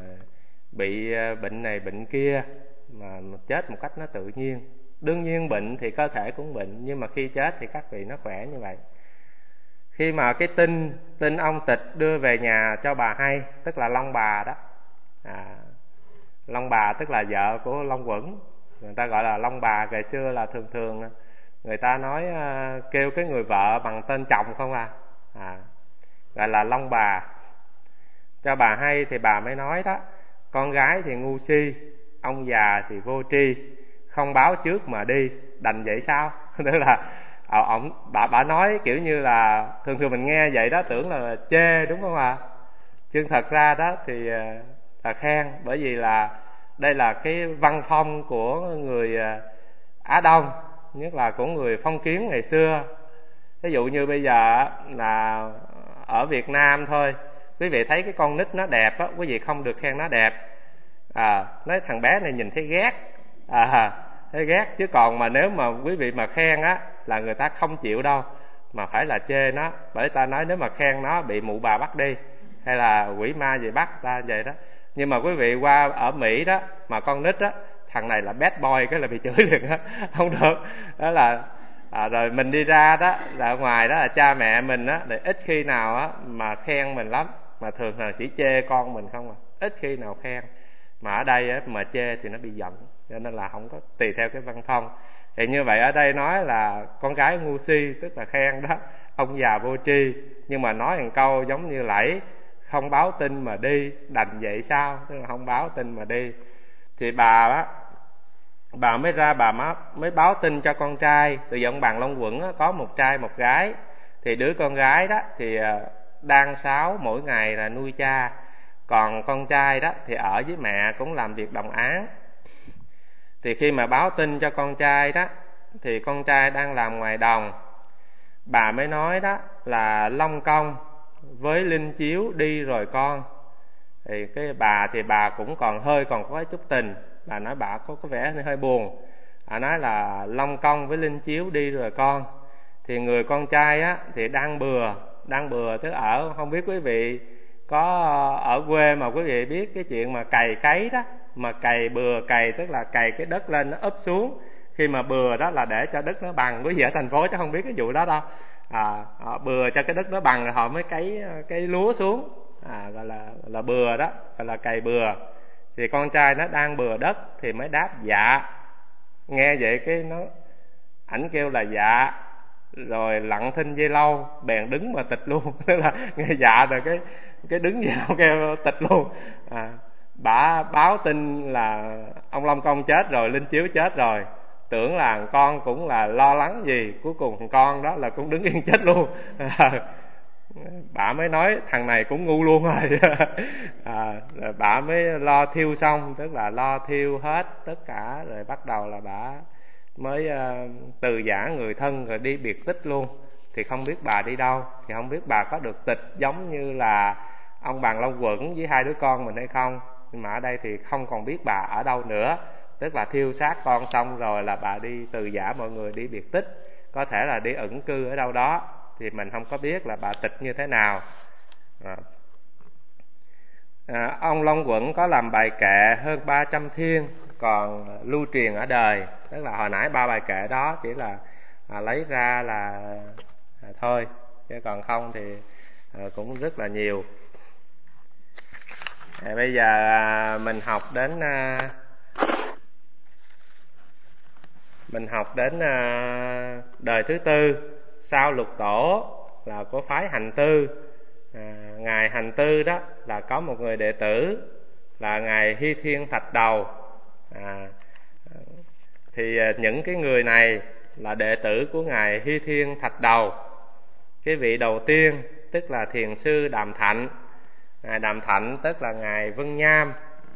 bị bệnh này bệnh kia, mà chết một cách nó tự nhiên. Đương nhiên bệnh thì cơ thể cũng bệnh, nhưng mà khi chết thì các vị nó khỏe như vậy. Khi mà cái tin tin ông Tịch đưa về nhà cho bà hay, tức là Long Bà đó. À, Long Bà tức là vợ của Long Quẩn, người ta gọi là Long Bà. Ngày xưa là thường thường người ta nói uh, kêu cái người vợ bằng tên chồng không à, à gọi là Long Bà. Cho bà hay thì bà mới nói đó, con gái thì ngu si, ông già thì vô tri, không báo trước mà đi, đành vậy sao? Tức là ông bà bà nói kiểu như là thường thường mình nghe vậy đó tưởng là chê, đúng không ạ? À? Chứ thật ra đó thì là khen, bởi vì là đây là cái văn phong của người Á Đông, nhất là của người phong kiến ngày xưa. Ví dụ như bây giờ là ở Việt Nam thôi, quý vị thấy cái con nít nó đẹp á, quý vị không được khen nó đẹp. À, nói thằng bé này nhìn thấy ghét, à, thấy ghét. Chứ còn mà nếu mà quý vị mà khen á là người ta không chịu đâu, mà phải là chê nó. Bởi ta nói nếu mà khen nó bị mụ bà bắt đi, hay là quỷ ma gì bắt ta vậy đó. Nhưng mà quý vị qua ở Mỹ đó, mà con nít á, thằng này là bad boy, cái là bị chửi liền á, không được. Đó là à, rồi mình đi ra đó, là ở ngoài đó là cha mẹ mình á, để ít khi nào á mà khen mình lắm, mà thường là chỉ chê con mình không à, ít khi nào khen. Mà ở đây á, mà chê thì nó bị giận, cho nên là không có tùy theo cái văn phong. Thì như vậy ở đây nói là con gái ngu si, tức là khen đó, ông già vô tri, nhưng mà nói một câu giống như lẫy, không báo tin mà đi, đành vậy sao? Tức là không báo tin mà đi. Thì bà á, bà mới ra bà mới báo tin cho con trai. Từ giờ ông Bàn Long Quẩn á, có một trai một gái. Thì đứa con gái đó thì đang sáo mỗi ngày là nuôi cha, còn con trai đó thì ở với mẹ cũng làm việc đồng áng. Thì khi mà báo tin cho con trai đó, thì con trai đang làm ngoài đồng. Bà mới nói đó là Long Công với Linh Chiếu đi rồi con. Thì cái bà thì bà cũng còn hơi còn có chút tình. Bà nói bà có, có vẻ hơi buồn. Bà nói là Long Công với Linh Chiếu đi rồi con. Thì người con trai á thì đang bừa, đang bừa tức ở, không biết quý vị có ở quê mà quý vị biết cái chuyện mà cày cấy đó, mà cày bừa, cày tức là cày cái đất lên nó úp xuống. Khi mà bừa đó là để cho đất nó bằng, quý vị ở thành phố chứ không biết cái vụ đó đâu. À, họ bừa cho cái đất nó bằng rồi họ mới cấy cái lúa xuống, à, gọi là là bừa đó, gọi là cày bừa. Thì con trai nó đang bừa đất thì mới đáp dạ. Nghe vậy cái nó ảnh kêu là dạ, rồi lặng thinh dây lâu, bèn đứng mà tịch luôn. Tức là nghe dạ rồi cái cái đứng dậy kêu tịch luôn. À, bà báo tin là ông Long Công chết rồi, Linh Chiếu chết rồi, tưởng là con cũng là lo lắng gì, cuối cùng con đó là cũng đứng yên chết luôn. À, bà mới nói thằng này cũng ngu luôn rồi. À, rồi bà mới lo thiêu xong, tức là lo thiêu hết tất cả, rồi bắt đầu là bà mới uh, từ giả người thân rồi đi biệt tích luôn. Thì không biết bà đi đâu, thì không biết bà có được tịch giống như là ông Bàn Long Quẩn với hai đứa con mình hay không. Nhưng mà ở đây thì không còn biết bà ở đâu nữa, tức là thiêu xác con xong rồi là bà đi từ giả mọi người đi biệt tích, có thể là đi ẩn cư ở đâu đó. thì mình không có biết là bà tịch như thế nào. À. À, ông Long Quẩn có làm bài kệ hơn ba trăm thiên còn lưu truyền ở đời, tức là hồi nãy ba bài kệ đó chỉ là à, lấy ra là à, thôi, chứ còn không thì à, cũng rất là nhiều. À, bây giờ à, mình học đến à, mình học đến à, đời thứ tư sau Lục Tổ là của phái Hành Tư. À, ngài Hành Tư đó là có một người đệ tử là ngài Hy Thiên Thạch Đầu. À, thì những cái người này là đệ tử của ngài Hy Thiên Thạch Đầu. Cái vị đầu tiên tức là thiền sư Đàm Thạnh. Ngài Đàm Thạnh tức là ngài Vân Nham.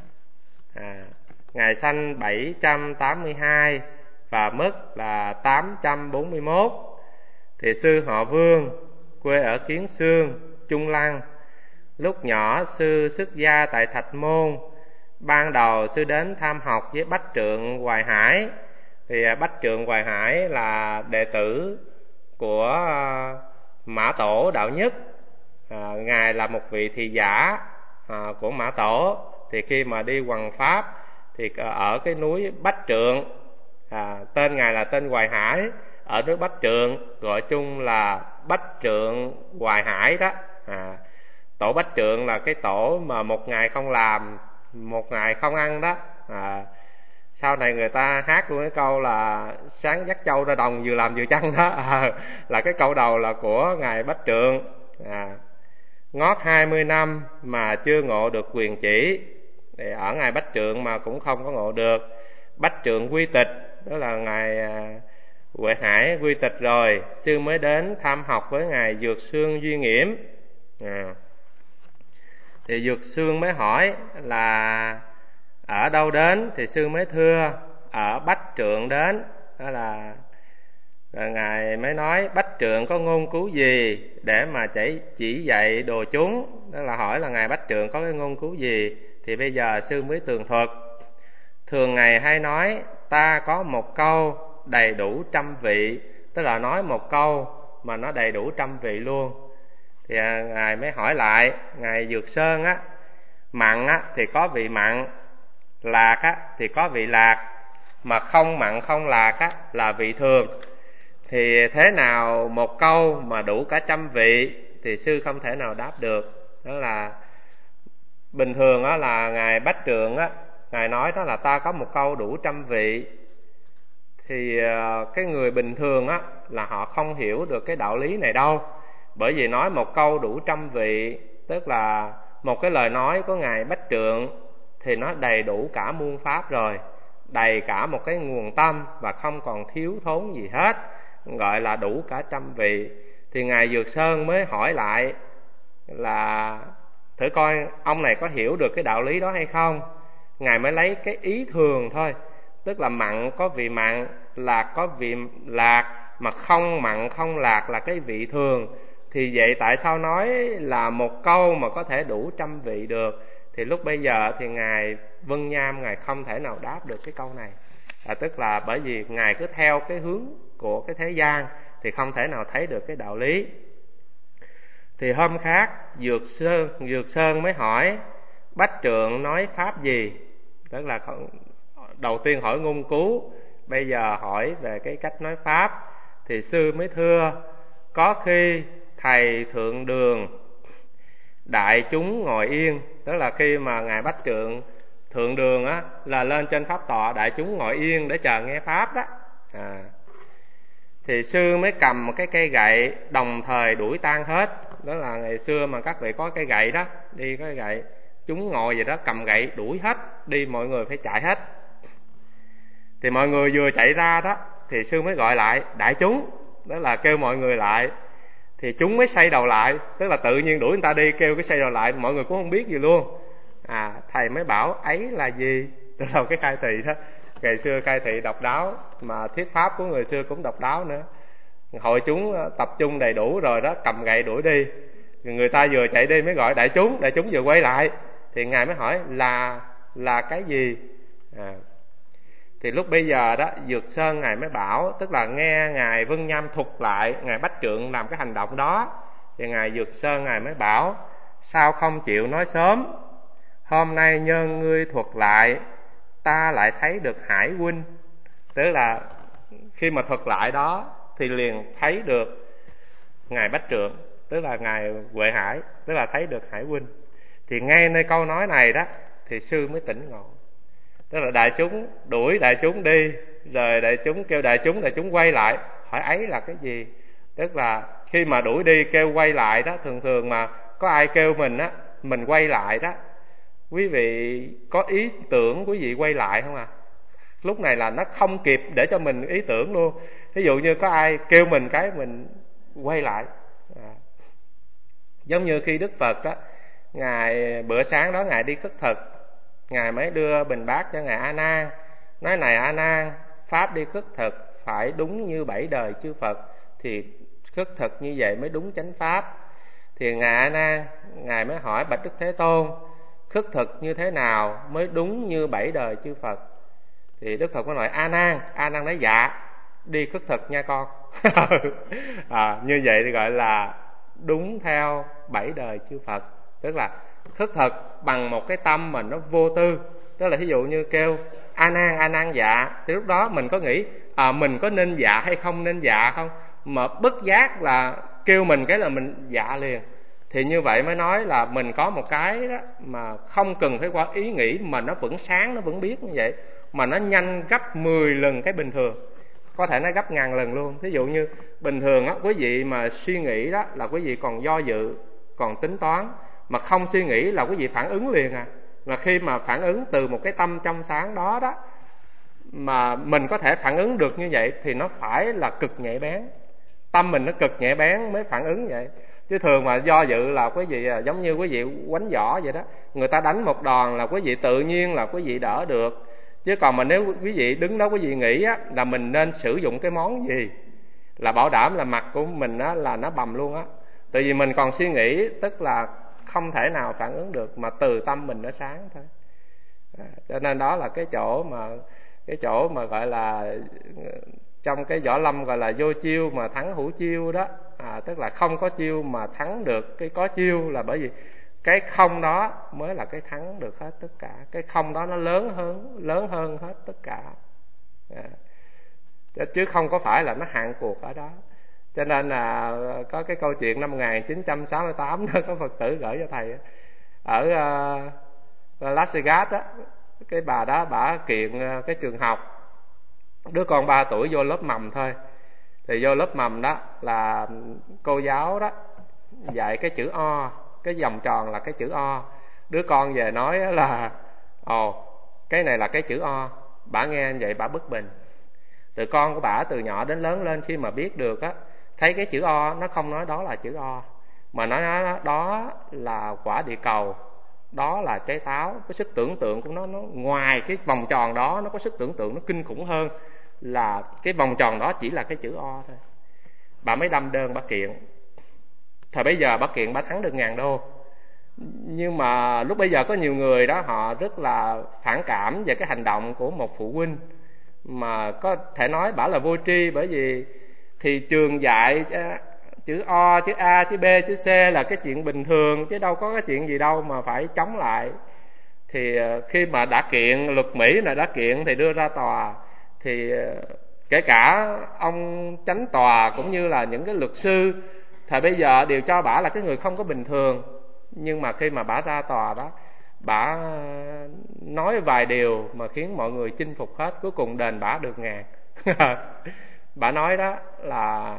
À, ngài sanh bảy trăm tám mươi hai và mất là tám trăm bốn mươi mốt. Thì sư họ Vương, quê ở Kiến Xương, Trung Lăng. Lúc nhỏ sư xuất gia tại Thạch Môn. Ban đầu sư đến tham học với Bách Trượng Hoài Hải. Thì Bách Trượng Hoài Hải là đệ tử của Mã Tổ Đạo Nhất. À, ngài là một vị thị giả à, của Mã Tổ. Thì khi mà đi hoằng pháp thì ở cái núi Bách Trượng, à, tên ngài là tên Hoài Hải, ở núi Bách Trượng gọi chung là Bách Trượng Hoài Hải đó. À, tổ Bách Trượng là cái tổ mà một ngày không làm, một ngày không ăn đó. À, sau này người ta hát luôn cái câu là sáng dắt trâu ra đồng vừa làm vừa chăn đó. À, là cái câu đầu là của ngài Bách Trượng. À, ngót hai mươi năm mà chưa ngộ được quyền chỉ. Thì ở ngài Bách Trượng mà cũng không có ngộ được. Bách Trượng quy tịch, đó là ngài Huệ Hải quy tịch rồi, sư mới đến tham học với ngài Dược Xương Duy Nghiễm. À, thì Dược Xương mới hỏi là ở đâu đến, thì sư mới thưa ở Bách Trượng đến. Đó là rồi ngài mới nói Bách Trượng có ngôn cứu gì để mà chỉ, chỉ dạy đồ chúng. Đó là hỏi là ngài Bách Trượng có cái ngôn cứu gì, thì bây giờ sư mới tường thuật. Thường ngài hay nói ta có một câu đầy đủ trăm vị, tức là nói một câu mà nó đầy đủ trăm vị luôn. Thì ngài mới hỏi lại ngài Dược Sơn á, mặn á thì có vị mặn, lạc á thì có vị lạc, mà không mặn không lạc á là vị thường. Thì thế nào một câu mà đủ cả trăm vị, thì sư không thể nào đáp được. Đó là bình thường á là ngài Bách Trượng á, ngài nói đó là ta có một câu đủ trăm vị. Thì cái người bình thường á là họ không hiểu được cái đạo lý này đâu. Bởi vì nói một câu đủ trăm vị, tức là một cái lời nói của ngài Bách Trượng thì nó đầy đủ cả muôn pháp rồi, đầy cả một cái nguồn tâm và không còn thiếu thốn gì hết, gọi là đủ cả trăm vị. Thì ngài Dược Sơn mới hỏi lại là thử coi ông này có hiểu được cái đạo lý đó hay không. Ngài mới lấy cái ý thường thôi, tức là mặn có vị mặn, lạc có vị lạc, mà không mặn không lạc là cái vị thường. Thì vậy tại sao nói là một câu mà có thể đủ trăm vị được? Thì lúc bây giờ thì ngài Vân Nham ngài không thể nào đáp được cái câu này. À, tức là bởi vì ngài cứ theo cái hướng của cái thế gian thì không thể nào thấy được cái đạo lý. Thì hôm khác Dược Sơn, Dược Sơn mới hỏi Bách Trượng nói pháp gì. Tức là đầu tiên hỏi ngôn cứu, bây giờ hỏi về cái cách nói pháp. Thì sư mới thưa có khi thầy thượng đường đại chúng ngồi yên. Tức là khi mà ngài Bách Trượng thượng đường á là lên trên pháp tọa, đại chúng ngồi yên để chờ nghe pháp đó. À, thì sư mới cầm một cái cây gậy đồng thời đuổi tan hết. Đó là ngày xưa mà các vị có cây gậy đó, đi có cây gậy, chúng ngồi vậy đó, cầm gậy đuổi hết đi, mọi người phải chạy hết. Thì mọi người vừa chạy ra đó thì sư mới gọi lại đại chúng, đó là kêu mọi người lại. Thì chúng mới xoay đầu lại, tức là tự nhiên đuổi người ta đi, kêu cái xoay đầu lại, mọi người cũng không biết gì luôn. À, thầy mới bảo ấy là gì, tức là cái khai thị đó. Ngày xưa khai thị độc đáo, mà thuyết pháp của người xưa cũng độc đáo nữa. Hội chúng tập trung đầy đủ rồi đó, cầm gậy đuổi đi. Người ta vừa chạy đi mới gọi đại chúng, đại chúng vừa quay lại. Thì ngài mới hỏi là là cái gì? À, Thì lúc bây giờ đó Dược Sơn Ngài mới bảo, tức là nghe Ngài Vân Nham thuật lại Ngài Bách Trượng làm cái hành động đó, thì Ngài Dược Sơn Ngài mới bảo: sao không chịu nói sớm, hôm nay nhân ngươi thuật lại, ta lại thấy được Hải huynh. Tức là khi mà thuật lại đó thì liền thấy được Ngài Bách Trượng, tức là Ngài Huệ Hải, tức là thấy được Hải huynh. Thì ngay nơi câu nói này đó thì sư mới tỉnh ngộ. Tức là đại chúng đuổi đại chúng đi, rồi đại chúng kêu đại chúng, đại chúng quay lại hỏi ấy là cái gì. Tức là khi mà đuổi đi kêu quay lại đó, thường thường mà có ai kêu mình á, mình quay lại đó, quý vị có ý tưởng quý vị quay lại không à? Lúc này là nó không kịp để cho mình ý tưởng luôn. Ví dụ như có ai kêu mình cái mình quay lại à. Giống như khi Đức Phật đó, Ngài bữa sáng đó Ngài đi khất thực, Ngài mới đưa bình bát cho Ngài A Nan, nói: này A Nan, pháp đi khất thực phải đúng như bảy đời chư Phật, thì khất thực như vậy mới đúng chánh pháp. Thì Ngài A Nan, Ngài mới hỏi bạch Đức Thế Tôn, khất thực như thế nào mới đúng như bảy đời chư Phật? Thì Đức Phật mới nói: A Nan, A Nan nói: dạ, đi khất thực nha con. à, như vậy thì gọi là đúng theo bảy đời chư Phật. Tức là khất thực bằng một cái tâm mà nó vô tư. Tức là ví dụ như kêu A Nan, A Nan dạ, thì lúc đó mình có nghĩ à, mình có nên dạ hay không nên dạ không, mà bất giác là kêu mình cái là mình dạ liền. Thì như vậy mới nói là mình có một cái đó mà không cần phải qua ý nghĩ, mà nó vẫn sáng, nó vẫn biết như vậy, mà nó nhanh gấp mười lần cái bình thường, có thể nó gấp ngàn lần luôn. Ví dụ như bình thường á, quý vị mà suy nghĩ đó là quý vị còn do dự, còn tính toán, mà không suy nghĩ là quý vị phản ứng liền à. Mà khi mà phản ứng từ một cái tâm trong sáng đó đó, mà mình có thể phản ứng được như vậy thì nó phải là cực nhạy bén, tâm mình nó cực nhạy bén mới phản ứng vậy. Chứ thường mà do dự là quý vị à, giống như quý vị quánh võ vậy đó, người ta đánh một đòn là quý vị tự nhiên là quý vị đỡ được. Chứ còn mà nếu quý vị đứng đó quý vị nghĩ á, là mình nên sử dụng cái món gì, là bảo đảm là mặt của mình á, là nó bầm luôn á. Tại vì mình còn suy nghĩ, tức là không thể nào phản ứng được, mà từ tâm mình nó sáng thôi. À, cho nên đó là cái chỗ mà cái chỗ mà gọi là trong cái võ lâm gọi là vô chiêu mà thắng hữu chiêu đó. À, tức là không có chiêu mà thắng được cái có chiêu, là bởi vì cái không đó mới là cái thắng được hết tất cả. Cái không đó nó lớn hơn lớn hơn hết tất cả. À, chứ không có phải là nó hạn cuộc ở đó. Cho nên là có cái câu chuyện năm một nghìn chín trăm sáu mươi tám đó, có Phật tử gửi cho thầy ở uh, Las Vegas đó, cái bà đó bả kiện uh, cái trường học, đứa con ba tuổi vô lớp mầm thôi. Thì vô lớp mầm đó là cô giáo đó dạy cái chữ O, cái vòng tròn là cái chữ O. Đứa con về nói là ồ, cái này là cái chữ O. Bả nghe vậy bả bất bình. Từ con của bả từ nhỏ đến lớn lên, khi mà biết được á, thấy cái chữ O nó không nói đó là chữ O, mà nó nói đó là quả địa cầu, đó là trái táo. Cái sức tưởng tượng của nó, nó ngoài cái vòng tròn đó, nó có sức tưởng tượng nó kinh khủng hơn là cái vòng tròn đó chỉ là cái chữ O thôi. Bà mới đâm đơn bà kiện. Thời bây giờ bà kiện bà thắng được ngàn đô. Nhưng mà lúc bây giờ có nhiều người đó họ rất là phản cảm về cái hành động của một phụ huynh, mà có thể nói bả là vô tri. Bởi vì thì trường dạy chữ O, chữ A, chữ B, chữ C là cái chuyện bình thường, chứ đâu có cái chuyện gì đâu mà phải chống lại. Thì khi mà đã kiện, luật Mỹ là đã kiện thì đưa ra tòa, thì kể cả ông chánh tòa cũng như là những cái luật sư thời bây giờ đều cho bả là cái người không có bình thường. Nhưng mà khi mà bả ra tòa đó, bả nói vài điều mà khiến mọi người chinh phục hết, cuối cùng đền bả được ngàn. Bả nói đó là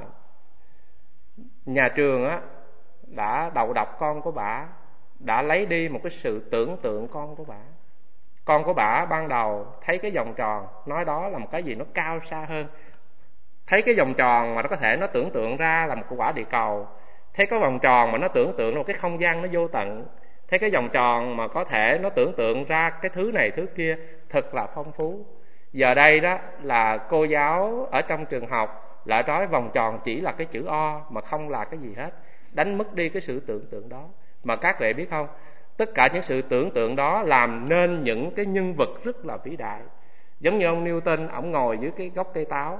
nhà trường á đã đầu độc con của bả, đã lấy đi một cái sự tưởng tượng con của bả. Con của bả ban đầu thấy cái vòng tròn, nói đó là một cái gì nó cao xa hơn. Thấy cái vòng tròn mà nó có thể nó tưởng tượng ra là một quả địa cầu. Thấy cái vòng tròn mà nó tưởng tượng là một cái không gian nó vô tận. Thấy cái vòng tròn mà có thể nó tưởng tượng ra cái thứ này thứ kia, thật là phong phú. Giờ đây đó là cô giáo ở trong trường học lại nói vòng tròn chỉ là cái chữ O mà không là cái gì hết, đánh mất đi cái sự tưởng tượng đó. Mà các vị biết không, tất cả những sự tưởng tượng đó làm nên những cái nhân vật rất là vĩ đại. Giống như ông Newton, ổng ngồi dưới cái gốc cây táo,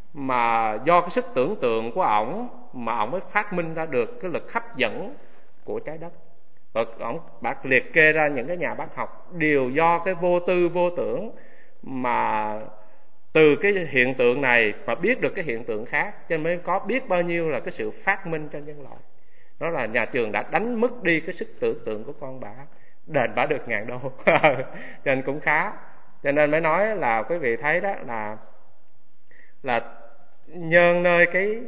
mà do cái sức tưởng tượng của ổng mà ổng mới phát minh ra được cái lực hấp dẫn của trái đất. Và ổng bác liệt kê ra những cái nhà bác học đều do cái vô tư vô tưởng mà từ cái hiện tượng này mà biết được cái hiện tượng khác, cho nên mới có biết bao nhiêu là cái sự phát minh cho nhân loại. Đó là nhà trường đã đánh mất đi cái sức tưởng tượng của con bả, đền bả được ngàn đô. Cho nên cũng khá. Cho nên mới nói là quý vị thấy đó là là nhân nơi cái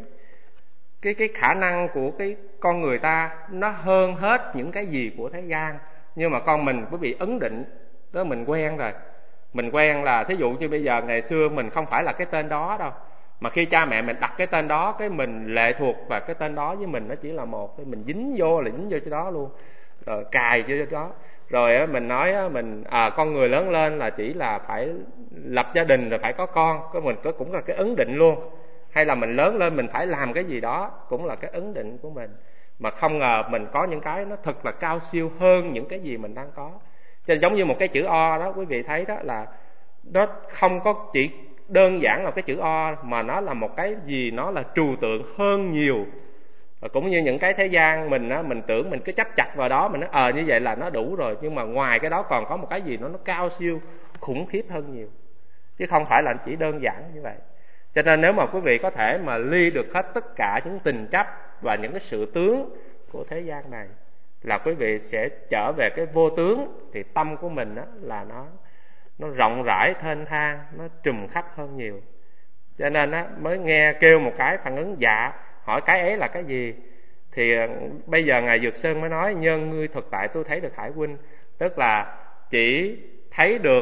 cái cái khả năng của cái con người ta nó hơn hết những cái gì của thế gian. Nhưng mà con mình quý vị ấn định đó, mình quen rồi. Mình quen là thí dụ như bây giờ, ngày xưa mình không phải là cái tên đó đâu, mà khi cha mẹ mình đặt cái tên đó, cái mình lệ thuộc và cái tên đó với mình nó chỉ là một, cái mình dính vô là dính vô chỗ đó luôn, rồi cài vô chỗ đó. Rồi mình nói mình à, con người lớn lên là chỉ là phải lập gia đình rồi phải có con, cái mình có cũng là cái ấn định luôn. Hay là mình lớn lên mình phải làm cái gì đó, cũng là cái ấn định của mình. Mà không ngờ mình có những cái nó thật là cao siêu hơn những cái gì mình đang có. Cho nên giống như một cái chữ O đó, quý vị thấy đó là nó không có chỉ đơn giản là cái chữ O, mà nó là một cái gì nó là trừu tượng hơn nhiều. Và cũng như những cái thế gian mình á, mình tưởng mình cứ chấp chặt vào đó, mình nói ờ như vậy là nó đủ rồi, nhưng mà ngoài cái đó còn có một cái gì nó nó cao siêu khủng khiếp hơn nhiều, chứ không phải là chỉ đơn giản như vậy. Cho nên nếu mà quý vị có thể mà ly được hết tất cả những tình chấp và những cái sự tướng của thế gian này, là quý vị sẽ trở về cái vô tướng, thì tâm của mình á, là nó nó rộng rãi thênh thang, nó trùm khắp hơn nhiều. Cho nên á, mới nghe kêu một cái phản ứng dạ, hỏi cái ấy là cái gì. Thì bây giờ Ngài Dược Sơn mới nói nhân ngươi thực tại tôi thấy được Hải huynh, tức là chỉ thấy được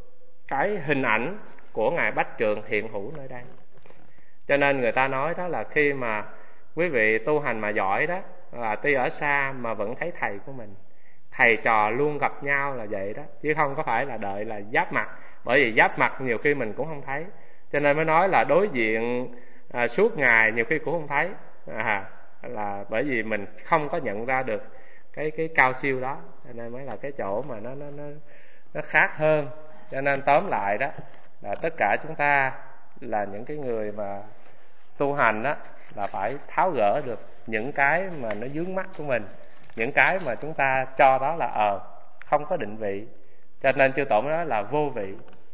cái hình ảnh của Ngài Bách Trượng hiện hữu nơi đây. Cho nên người ta nói đó là khi mà quý vị tu hành mà giỏi đó, là tuy ở xa mà vẫn thấy thầy của mình. Thầy trò luôn gặp nhau là vậy đó, chứ không có phải là đợi là giáp mặt. Bởi vì giáp mặt nhiều khi mình cũng không thấy. Cho nên mới nói là đối diện à, suốt ngày nhiều khi cũng không thấy, à, là bởi vì mình không có nhận ra được cái cái cao siêu đó. Cho nên mới là cái chỗ mà nó nó nó nó khác hơn. Cho nên tóm lại đó là tất cả chúng ta là những cái người mà tu hành đó, là phải tháo gỡ được những cái mà nó vướng mắc của mình, những cái mà chúng ta cho đó là ờ không có định vị. Cho nên chư tổ mới nói là vô vị.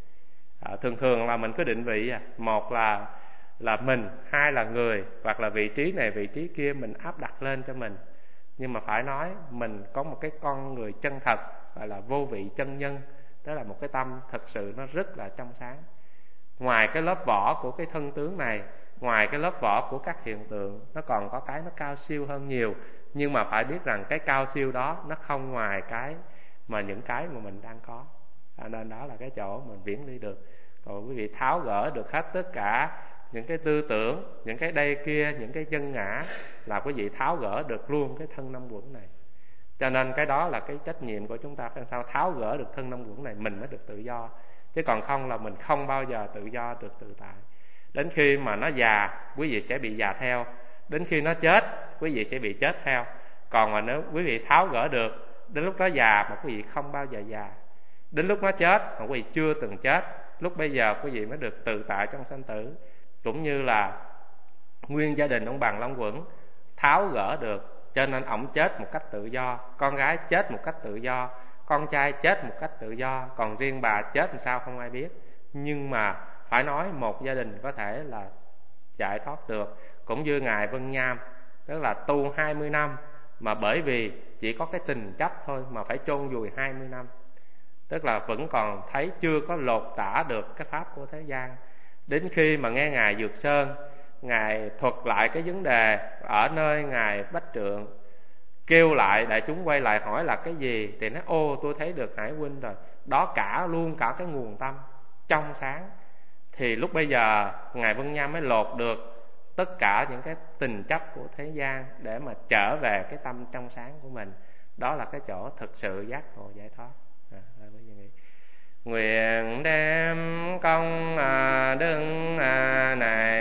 À, thường thường là mình cứ định vị à, một là là mình, hai là người, hoặc là vị trí này vị trí kia mình áp đặt lên cho mình. Nhưng mà phải nói mình có một cái con người chân thật, gọi là vô vị chân nhân. Đó là một cái tâm thật sự nó rất là trong sáng. Ngoài cái lớp vỏ của cái thân tướng này, ngoài cái lớp vỏ của các hiện tượng, nó còn có cái nó cao siêu hơn nhiều. Nhưng mà phải biết rằng cái cao siêu đó nó không ngoài cái mà những cái mà mình đang có. À, nên đó là cái chỗ mình viễn ly được. Còn quý vị tháo gỡ được hết tất cả những cái tư tưởng, những cái đây kia, những cái chân ngã, là quý vị tháo gỡ được luôn cái thân năm quẩn này. Cho nên cái đó là cái trách nhiệm của chúng ta, phải làm sao tháo gỡ được thân năm quẩn này mình mới được tự do. Chứ còn không là mình không bao giờ tự do được tự tại. Đến khi mà nó già, quý vị sẽ bị già theo. Đến khi nó chết, quý vị sẽ bị chết theo. Còn mà nếu quý vị tháo gỡ được, đến lúc đó già mà quý vị không bao giờ già. Đến lúc nó chết mà quý vị chưa từng chết, lúc bây giờ quý vị mới được tự tại trong sanh tử. Cũng như là nguyên gia đình ông Bằng Long Quẩn tháo gỡ được, cho nên ổng chết một cách tự do, con gái chết một cách tự do, con trai chết một cách tự do, còn riêng bà chết làm sao không ai biết. Nhưng mà phải nói một gia đình có thể là giải thoát được. Cũng như Ngài Vân Nham, tức là tu hai mươi năm mà bởi vì chỉ có cái tình chấp thôi mà phải chôn vùi hai mươi năm. Tức là vẫn còn thấy chưa có lột tả được cái pháp của thế gian. Đến khi mà nghe Ngài Dược Sơn, Ngài thuật lại cái vấn đề ở nơi Ngài Bách Trượng, kêu lại đại chúng quay lại hỏi là cái gì, thì nói ô tôi thấy được Hải huynh rồi. Đó cả luôn cả cái nguồn tâm trong sáng. Thì lúc bây giờ Ngài Vân Nham mới lột được tất cả những cái tình chấp của thế gian để mà trở về cái tâm trong sáng của mình. Đó là cái chỗ thực sự giác ngộ giải thoát. À, nguyện đem công à, đức à, này